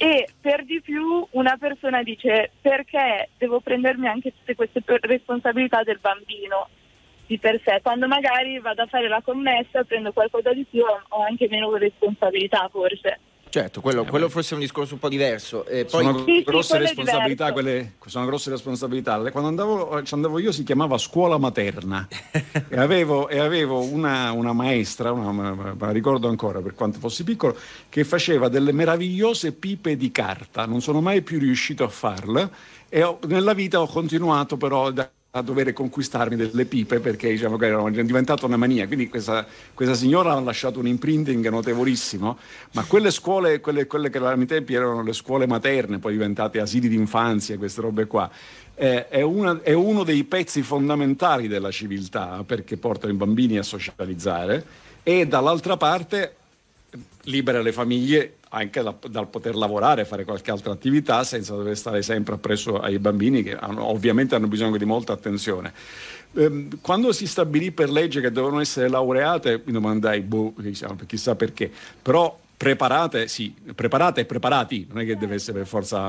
E per di più una persona dice: perché devo prendermi anche tutte queste responsabilità del bambino di per sé, quando magari vado a fare la commessa, prendo qualcosa di più, ho anche meno responsabilità forse.
Certo, quello forse è un discorso un po' diverso. Poi
Sono grosse
quello è
responsabilità, sono grosse responsabilità. Quando ci andavo io si chiamava scuola materna e avevo una maestra, me la ricordo ancora per quanto fossi piccolo, che faceva delle meravigliose pipe di carta. Non sono mai più riuscito a farle e nella vita ho continuato però a dover conquistarmi delle pipe, perché diciamo che era diventata una mania. Quindi questa signora ha lasciato un imprinting notevolissimo, ma quelle scuole, quelle che ai miei tempi erano le scuole materne, poi diventate asili d'infanzia, queste robe qua, è uno dei pezzi fondamentali della civiltà, perché portano i bambini a socializzare e dall'altra parte libera le famiglie anche dal poter lavorare, fare qualche altra attività senza dover stare sempre appresso ai bambini, che ovviamente hanno bisogno di molta attenzione. Quando si stabilì per legge che dovevano essere laureate, mi domandai, chissà perché, però preparate e preparati, non è che deve essere per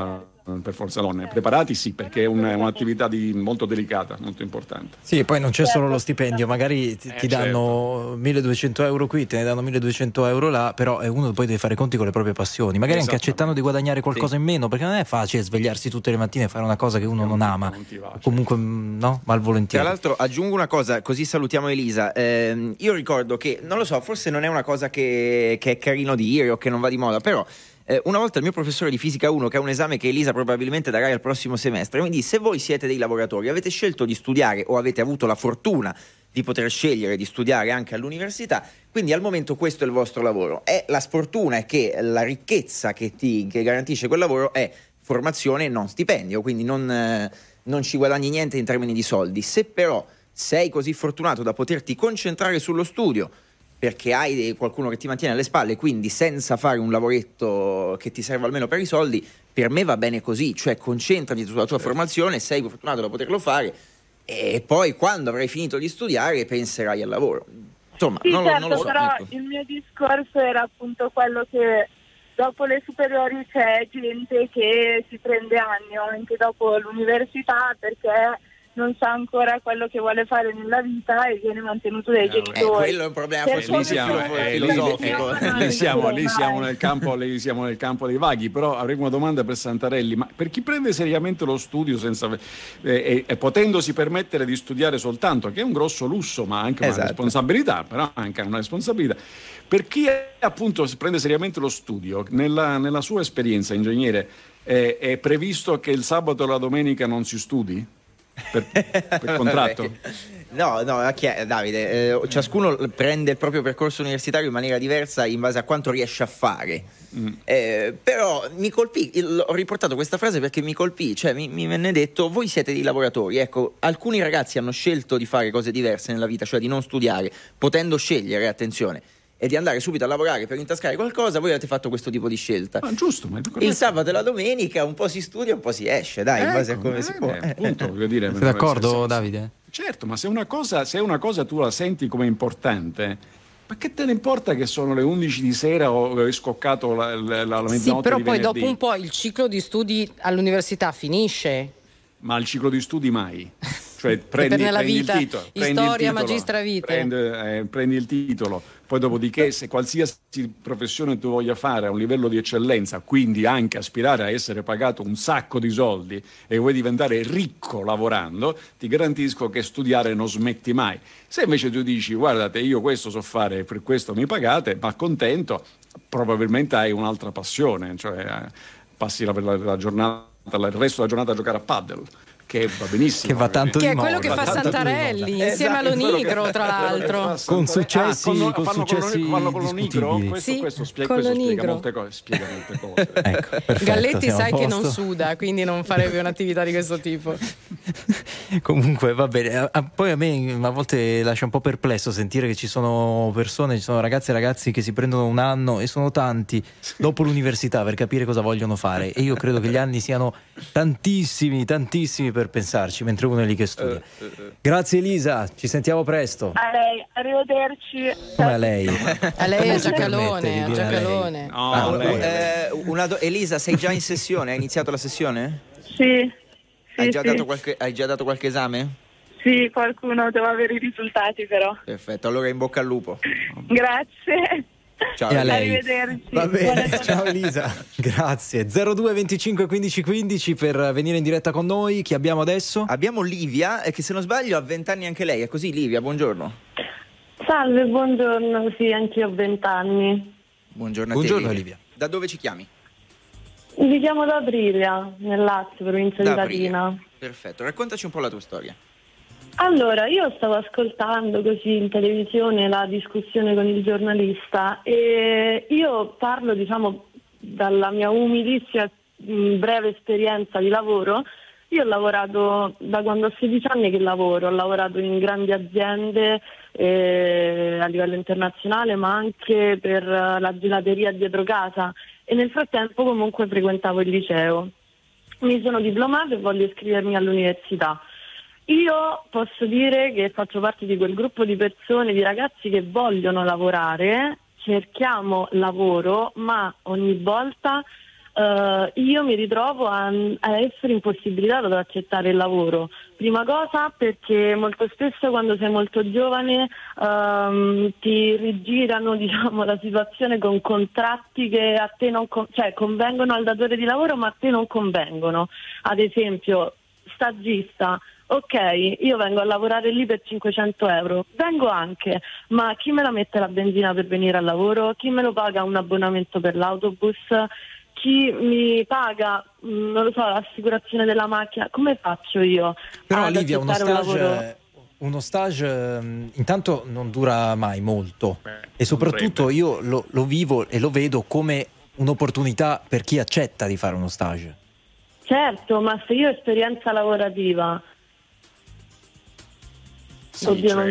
forza donne, preparati sì, perché è un'attività molto delicata, molto importante.
Sì, e poi non c'è solo lo stipendio, magari ti danno 1.200 euro qui, te ne danno 1.200 euro là, però uno poi deve fare i conti con le proprie passioni, magari anche accettando di guadagnare qualcosa in meno, perché non è facile svegliarsi tutte le mattine e fare una cosa che uno non ama, comunque no, malvolentieri.
Tra l'altro aggiungo una cosa, così salutiamo Elisa. Io ricordo che, non lo so, forse non è una cosa che è carino dire o che non va di moda, però una volta il mio professore di fisica 1, che è un esame che Elisa probabilmente darà al prossimo semestre, mi disse: se voi siete dei lavoratori, avete scelto di studiare o avete avuto la fortuna di poter scegliere di studiare anche all'università, quindi al momento questo è il vostro lavoro. La sfortuna è che la ricchezza che garantisce quel lavoro è formazione e non stipendio, quindi non ci guadagni niente in termini di soldi. Se però sei così fortunato da poterti concentrare sullo studio, perché hai qualcuno che ti mantiene alle spalle, quindi senza fare un lavoretto che ti serve almeno per i soldi, per me va bene così, cioè concentrati sulla tua formazione, sei fortunato da poterlo fare e poi quando avrai finito di studiare penserai al lavoro. Insomma,
sì,
non lo so.
Però
ecco.
Il mio discorso era appunto quello che dopo le superiori c'è gente che si prende anni anche dopo l'università perché non sa ancora quello che vuole fare nella vita e viene mantenuto dai genitori.
Quello è un problema filosofico.
Lì siamo nel campo dei vaghi, però avrei una domanda per Santarelli: ma per chi prende seriamente lo studio potendosi permettere di studiare soltanto, che è un grosso lusso ma anche una responsabilità, però anche una responsabilità, per chi appunto si prende seriamente lo studio, nella sua esperienza ingegnere è previsto che il sabato e la domenica non si studi? Per contratto?
No, Davide, ciascuno prende il proprio percorso universitario in maniera diversa in base a quanto riesce a fare. Però mi colpì, ho riportato questa frase perché mi colpì, cioè mi venne detto: voi siete dei lavoratori. Ecco, alcuni ragazzi hanno scelto di fare cose diverse nella vita, cioè di non studiare, potendo scegliere, attenzione, e di andare subito a lavorare per intascare qualcosa. Voi avete fatto questo tipo di scelta.
Giusto, ma
il sabato e la domenica un po' si studia, un po' si esce, dai, in base a come si può.
Appunto, voglio dire,
sei d'accordo, Davide?
Certo, ma se una cosa tu la senti come importante, ma che te ne importa che sono le 11 di sera o hai scoccato la mezzanotte?
Sì, però
di
poi
venerdì?
dopo un po' il ciclo di studi all'università finisce.
Ma il ciclo di studi mai? Cioè prendi il titolo,
storia, magistra vite.
Prendi il titolo, poi dopodiché se qualsiasi professione tu voglia fare a un livello di eccellenza, quindi anche aspirare a essere pagato un sacco di soldi e vuoi diventare ricco lavorando, ti garantisco che studiare non smetti mai. Se invece tu dici: guardate, io questo so fare, per questo mi pagate, ma contento, probabilmente hai un'altra passione, cioè passi la giornata, il resto della giornata a giocare a paddle, che va benissimo,
che va tanto
che
di
è quello
moda,
che fa Santarelli insieme allo Nigro, tra l'altro,
con successi
fanno con lo Nigro. Questo spiega molte cose,
Ecco,
Galletti sai che non suda, quindi non farebbe un'attività di questo tipo.
Comunque va bene. Poi a me a volte lascia un po' perplesso sentire che ci sono persone, ci sono ragazze e ragazzi che si prendono un anno, e sono tanti, dopo l'università per capire cosa vogliono fare, e io credo che gli anni siano tantissimi per per pensarci mentre uno è lì che studia. Grazie Elisa, ci sentiamo presto.
A lei, arrivederci.
Come a lei?
A lei è
Si permette
Giacalone,
di dire a lei?
Giacalone.
Elisa, sei già in sessione? Hai iniziato la sessione?
Sì.
Hai già dato qualche esame?
Sì, qualcuno deve avere i risultati però.
Perfetto, allora in bocca al lupo.
Grazie.
Ciao.
E a lei.
Arrivederci.
Va bene, ciao Elisa. Grazie. 02 25 15 15 per venire in diretta con noi. Chi abbiamo adesso?
Abbiamo Livia, che se non sbaglio ha 20 anni anche lei. È così, Livia? Buongiorno.
Salve, buongiorno. Sì, anch'io ho 20 anni.
Buongiorno a
Buongiorno
te,
Livia.
Da dove ci chiami?
Mi chiamo da Aprilia, nel Lazio, provincia di
Aprilia.
Latina.
Perfetto, raccontaci un po' la tua storia.
Allora, io stavo ascoltando così in televisione la discussione con il giornalista e io parlo, diciamo, dalla mia umilissima breve esperienza di lavoro. Io ho lavorato da quando ho 16 anni che lavoro, ho lavorato in grandi aziende a livello internazionale, ma anche per la gelateria dietro casa e nel frattempo comunque frequentavo il liceo. Mi sono diplomata e voglio iscrivermi all'università. Io posso dire che faccio parte di quel gruppo di persone, di ragazzi che vogliono lavorare, cerchiamo lavoro, ma ogni volta io mi ritrovo a essere impossibilitata ad accettare il lavoro. Prima cosa perché molto spesso quando sei molto giovane ti rigirano, diciamo, la situazione con contratti che a te non convengono al datore di lavoro ma a te non convengono. Ad esempio, stagista. Ok, io vengo a lavorare lì per 500 euro, vengo anche, ma chi me la mette la benzina per venire al lavoro? Chi me lo paga un abbonamento per l'autobus? Chi mi paga, non lo so, l'assicurazione della macchina? Come faccio io?
Però Livia, uno stage intanto non dura mai molto e soprattutto io lo vivo e lo vedo come un'opportunità per chi accetta di fare uno stage.
Certo, ma se io ho esperienza lavorativa...
Sì,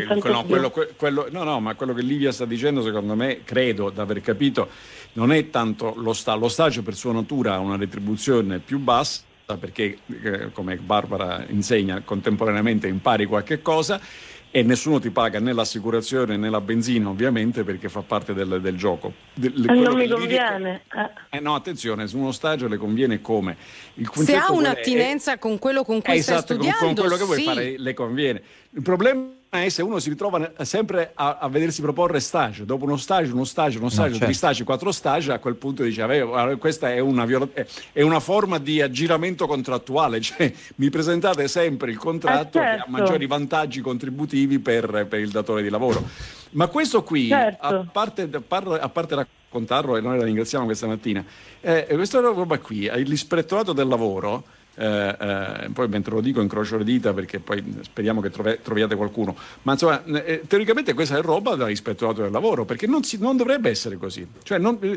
ma quello che Livia sta dicendo, secondo me, credo di aver capito, non è tanto lo stage per sua natura ha una retribuzione più bassa, perché come Barbara insegna, contemporaneamente impari qualche cosa e nessuno ti paga né l'assicurazione né la benzina, ovviamente, perché fa parte del gioco.
Non mi conviene.
No, attenzione, su uno stage le conviene come?
Se ha un'attinenza con quello con cui stai studiando,
con quello che vuoi fare le conviene. Il problema è se uno si ritrova sempre a vedersi proporre stage, dopo uno stage,
certo.
3 stage, 4 stage, a quel punto dice questa è una forma di aggiramento contrattuale, cioè mi presentate sempre il contratto che ha maggiori vantaggi contributivi per il datore di lavoro. Ma questo qui, a parte raccontarlo, e noi la ringraziamo questa mattina, questa roba qui, l'ispettorato del lavoro, poi mentre lo dico incrocio le dita perché poi speriamo che troviate qualcuno, ma insomma teoricamente questa è roba dall'ispettorato del lavoro, perché non dovrebbe essere così, cioè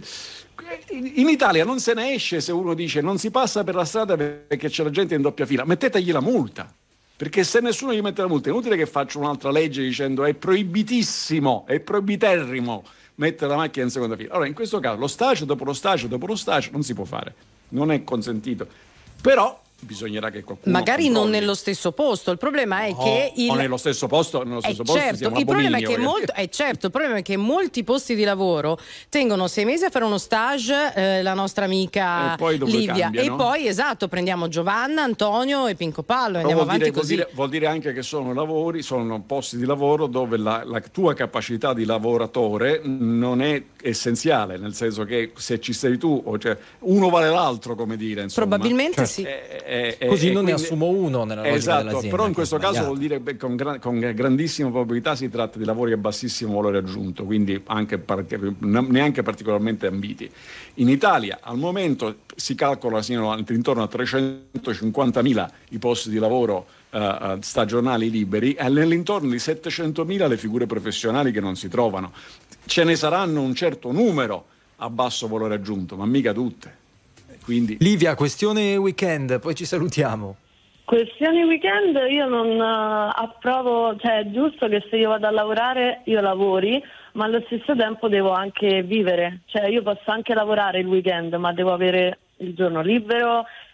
in Italia non se ne esce se uno dice non si passa per la strada perché c'è la gente in doppia fila, mettetegli la multa, perché se nessuno gli mette la multa è inutile che faccia un'altra legge dicendo è proibitissimo, è proibiterrimo mettere la macchina in seconda fila. Allora in questo caso lo stage dopo lo stage non si può fare, non è consentito, però bisognerà che qualcuno
magari
controlli.
non nello stesso posto. Il problema è che
nello stesso posto
certo, il problema è che il problema è che molti posti di lavoro tengono 6 mesi a fare uno stage, la nostra amica Livia, e poi prendiamo Giovanna, Antonio e Pinco Pallo e andiamo avanti così.
Vuol dire anche che sono posti di lavoro dove la tua capacità di lavoratore non è essenziale, nel senso che se ci sei tu cioè uno vale l'altro, come dire, insomma.
Probabilmente sì.
Così non ne assumo uno nella logica dell'azienda.
Però in questo caso vuol dire con grandissima probabilità si tratta di lavori a bassissimo valore aggiunto, quindi anche neanche particolarmente ambiti. In Italia al momento si calcola intorno a 350.000 i posti di lavoro stagionali liberi e nell'intorno di 700.000 le figure professionali che non si trovano. Ce ne saranno un certo numero a basso valore aggiunto, ma mica tutte. Quindi...
Livia, questione weekend, poi ci salutiamo.
Questioni weekend io non approvo, cioè è giusto che se io vado a lavorare io lavori, ma allo stesso tempo devo anche vivere, cioè io posso anche lavorare il weekend, ma devo avere il giorno libero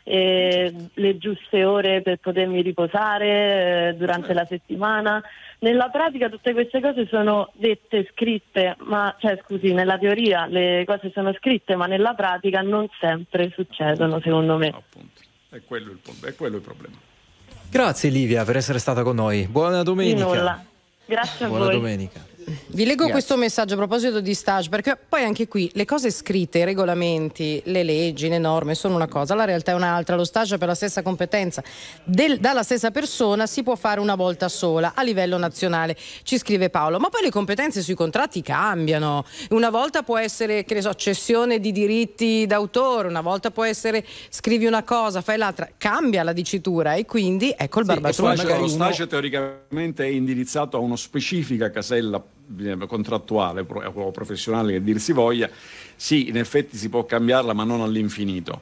le giuste ore per potermi riposare durante la settimana. Nella pratica tutte queste cose sono dette, scritte, nella teoria le cose sono scritte, ma nella pratica non sempre succedono, secondo me.
Appunto, è quello il problema.
Grazie Livia per essere stata con noi. Buona domenica.
Di nulla. Grazie a voi.
Buona domenica.
Vi leggo questo messaggio a proposito di stage, perché poi anche qui le cose scritte, i regolamenti, le leggi, le norme sono una cosa, la realtà è un'altra. Lo stage per la stessa competenza dalla stessa persona si può fare una volta sola a livello nazionale, ci scrive Paolo, ma poi le competenze sui contratti cambiano. Una volta può essere, che ne so, cessione di diritti d'autore, una volta può essere scrivi una cosa, fai l'altra, cambia la dicitura, e quindi ecco il barbatore.
Lo stage teoricamente è indirizzato a una specifica casella contrattuale o professionale che dir si voglia. Sì, in effetti si può cambiarla, ma non all'infinito.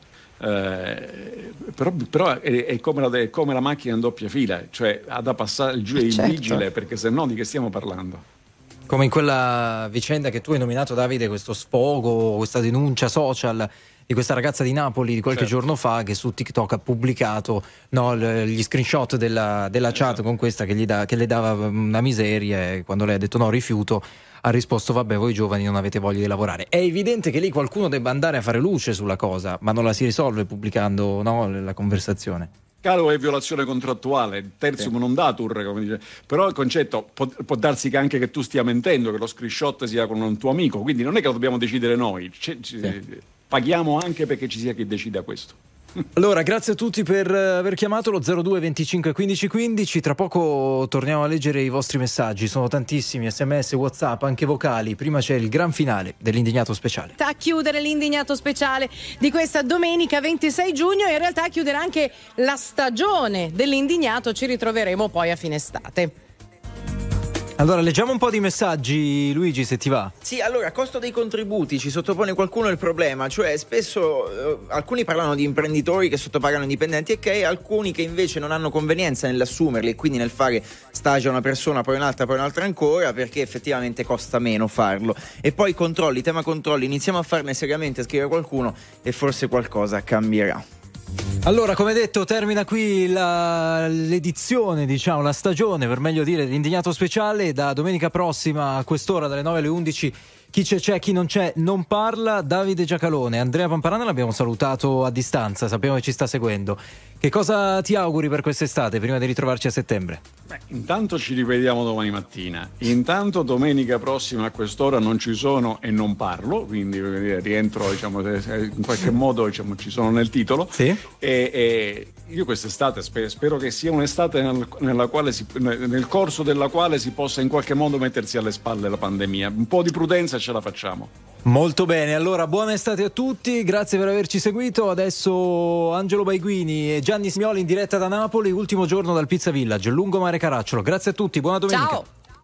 Però è come la macchina in doppia fila, cioè ha da passare il vigile, perché se no di che stiamo parlando?
Come in quella vicenda che tu hai nominato, Davide, questo sfogo, questa denuncia social di questa ragazza di Napoli di qualche giorno fa, che su TikTok ha pubblicato gli screenshot della chat con questa che le dava una miseria, e quando lei ha detto no, rifiuto, ha risposto vabbè, voi giovani non avete voglia di lavorare. È evidente che lì qualcuno debba andare a fare luce sulla cosa, ma non la si risolve pubblicando la conversazione.
Calo è violazione contrattuale, tertium non datur, come dice. Però il concetto può darsi che anche che tu stia mentendo, che lo screenshot sia con un tuo amico, quindi non è che lo dobbiamo decidere noi. Paghiamo anche perché ci sia chi decida questo.
Allora, grazie a tutti per aver chiamato lo 02 25 15 15. Tra poco torniamo a leggere i vostri messaggi, sono tantissimi, SMS, WhatsApp, anche vocali. Prima c'è il gran finale dell'Indignato Speciale.
A chiudere l'Indignato Speciale di questa domenica 26 giugno e in realtà a chiudere anche la stagione dell'Indignato. Ci ritroveremo poi a fine estate.
Allora, leggiamo un po' di messaggi, Luigi, se ti va.
Sì, allora, costo dei contributi, ci sottopone qualcuno il problema, cioè spesso alcuni parlano di imprenditori che sottopagano i dipendenti, e alcuni che invece non hanno convenienza nell'assumerli e quindi nel fare stage a una persona, poi un'altra ancora, perché effettivamente costa meno farlo. E poi controlli, tema controlli, iniziamo a farne seriamente, scrive qualcuno, e forse qualcosa cambierà.
Allora, come detto, termina qui l'edizione, diciamo, la stagione, per meglio dire, dell'Indignato Speciale. Da domenica prossima a quest'ora, dalle 9 alle 11, chi c'è, chi non c'è, non parla. Davide Giacalone, Andrea Pamparana l'abbiamo salutato a distanza, sappiamo che ci sta seguendo. Che cosa ti auguri per quest'estate, prima di ritrovarci a settembre?
Intanto ci rivediamo domani mattina. Intanto domenica prossima a quest'ora non ci sono e non parlo, quindi rientro, diciamo, in qualche modo, diciamo, ci sono nel titolo.
Sì.
E io quest'estate spero che sia un'estate nel corso della quale si possa in qualche modo mettersi alle spalle la pandemia. Un po' di prudenza ce la facciamo.
Molto bene, allora buona estate a tutti, grazie per averci seguito. Adesso Angelo Baiguini e Gianni Simioli in diretta da Napoli, ultimo giorno dal Pizza Village, lungomare Caracciolo. Grazie a tutti, buona domenica.
Ciao.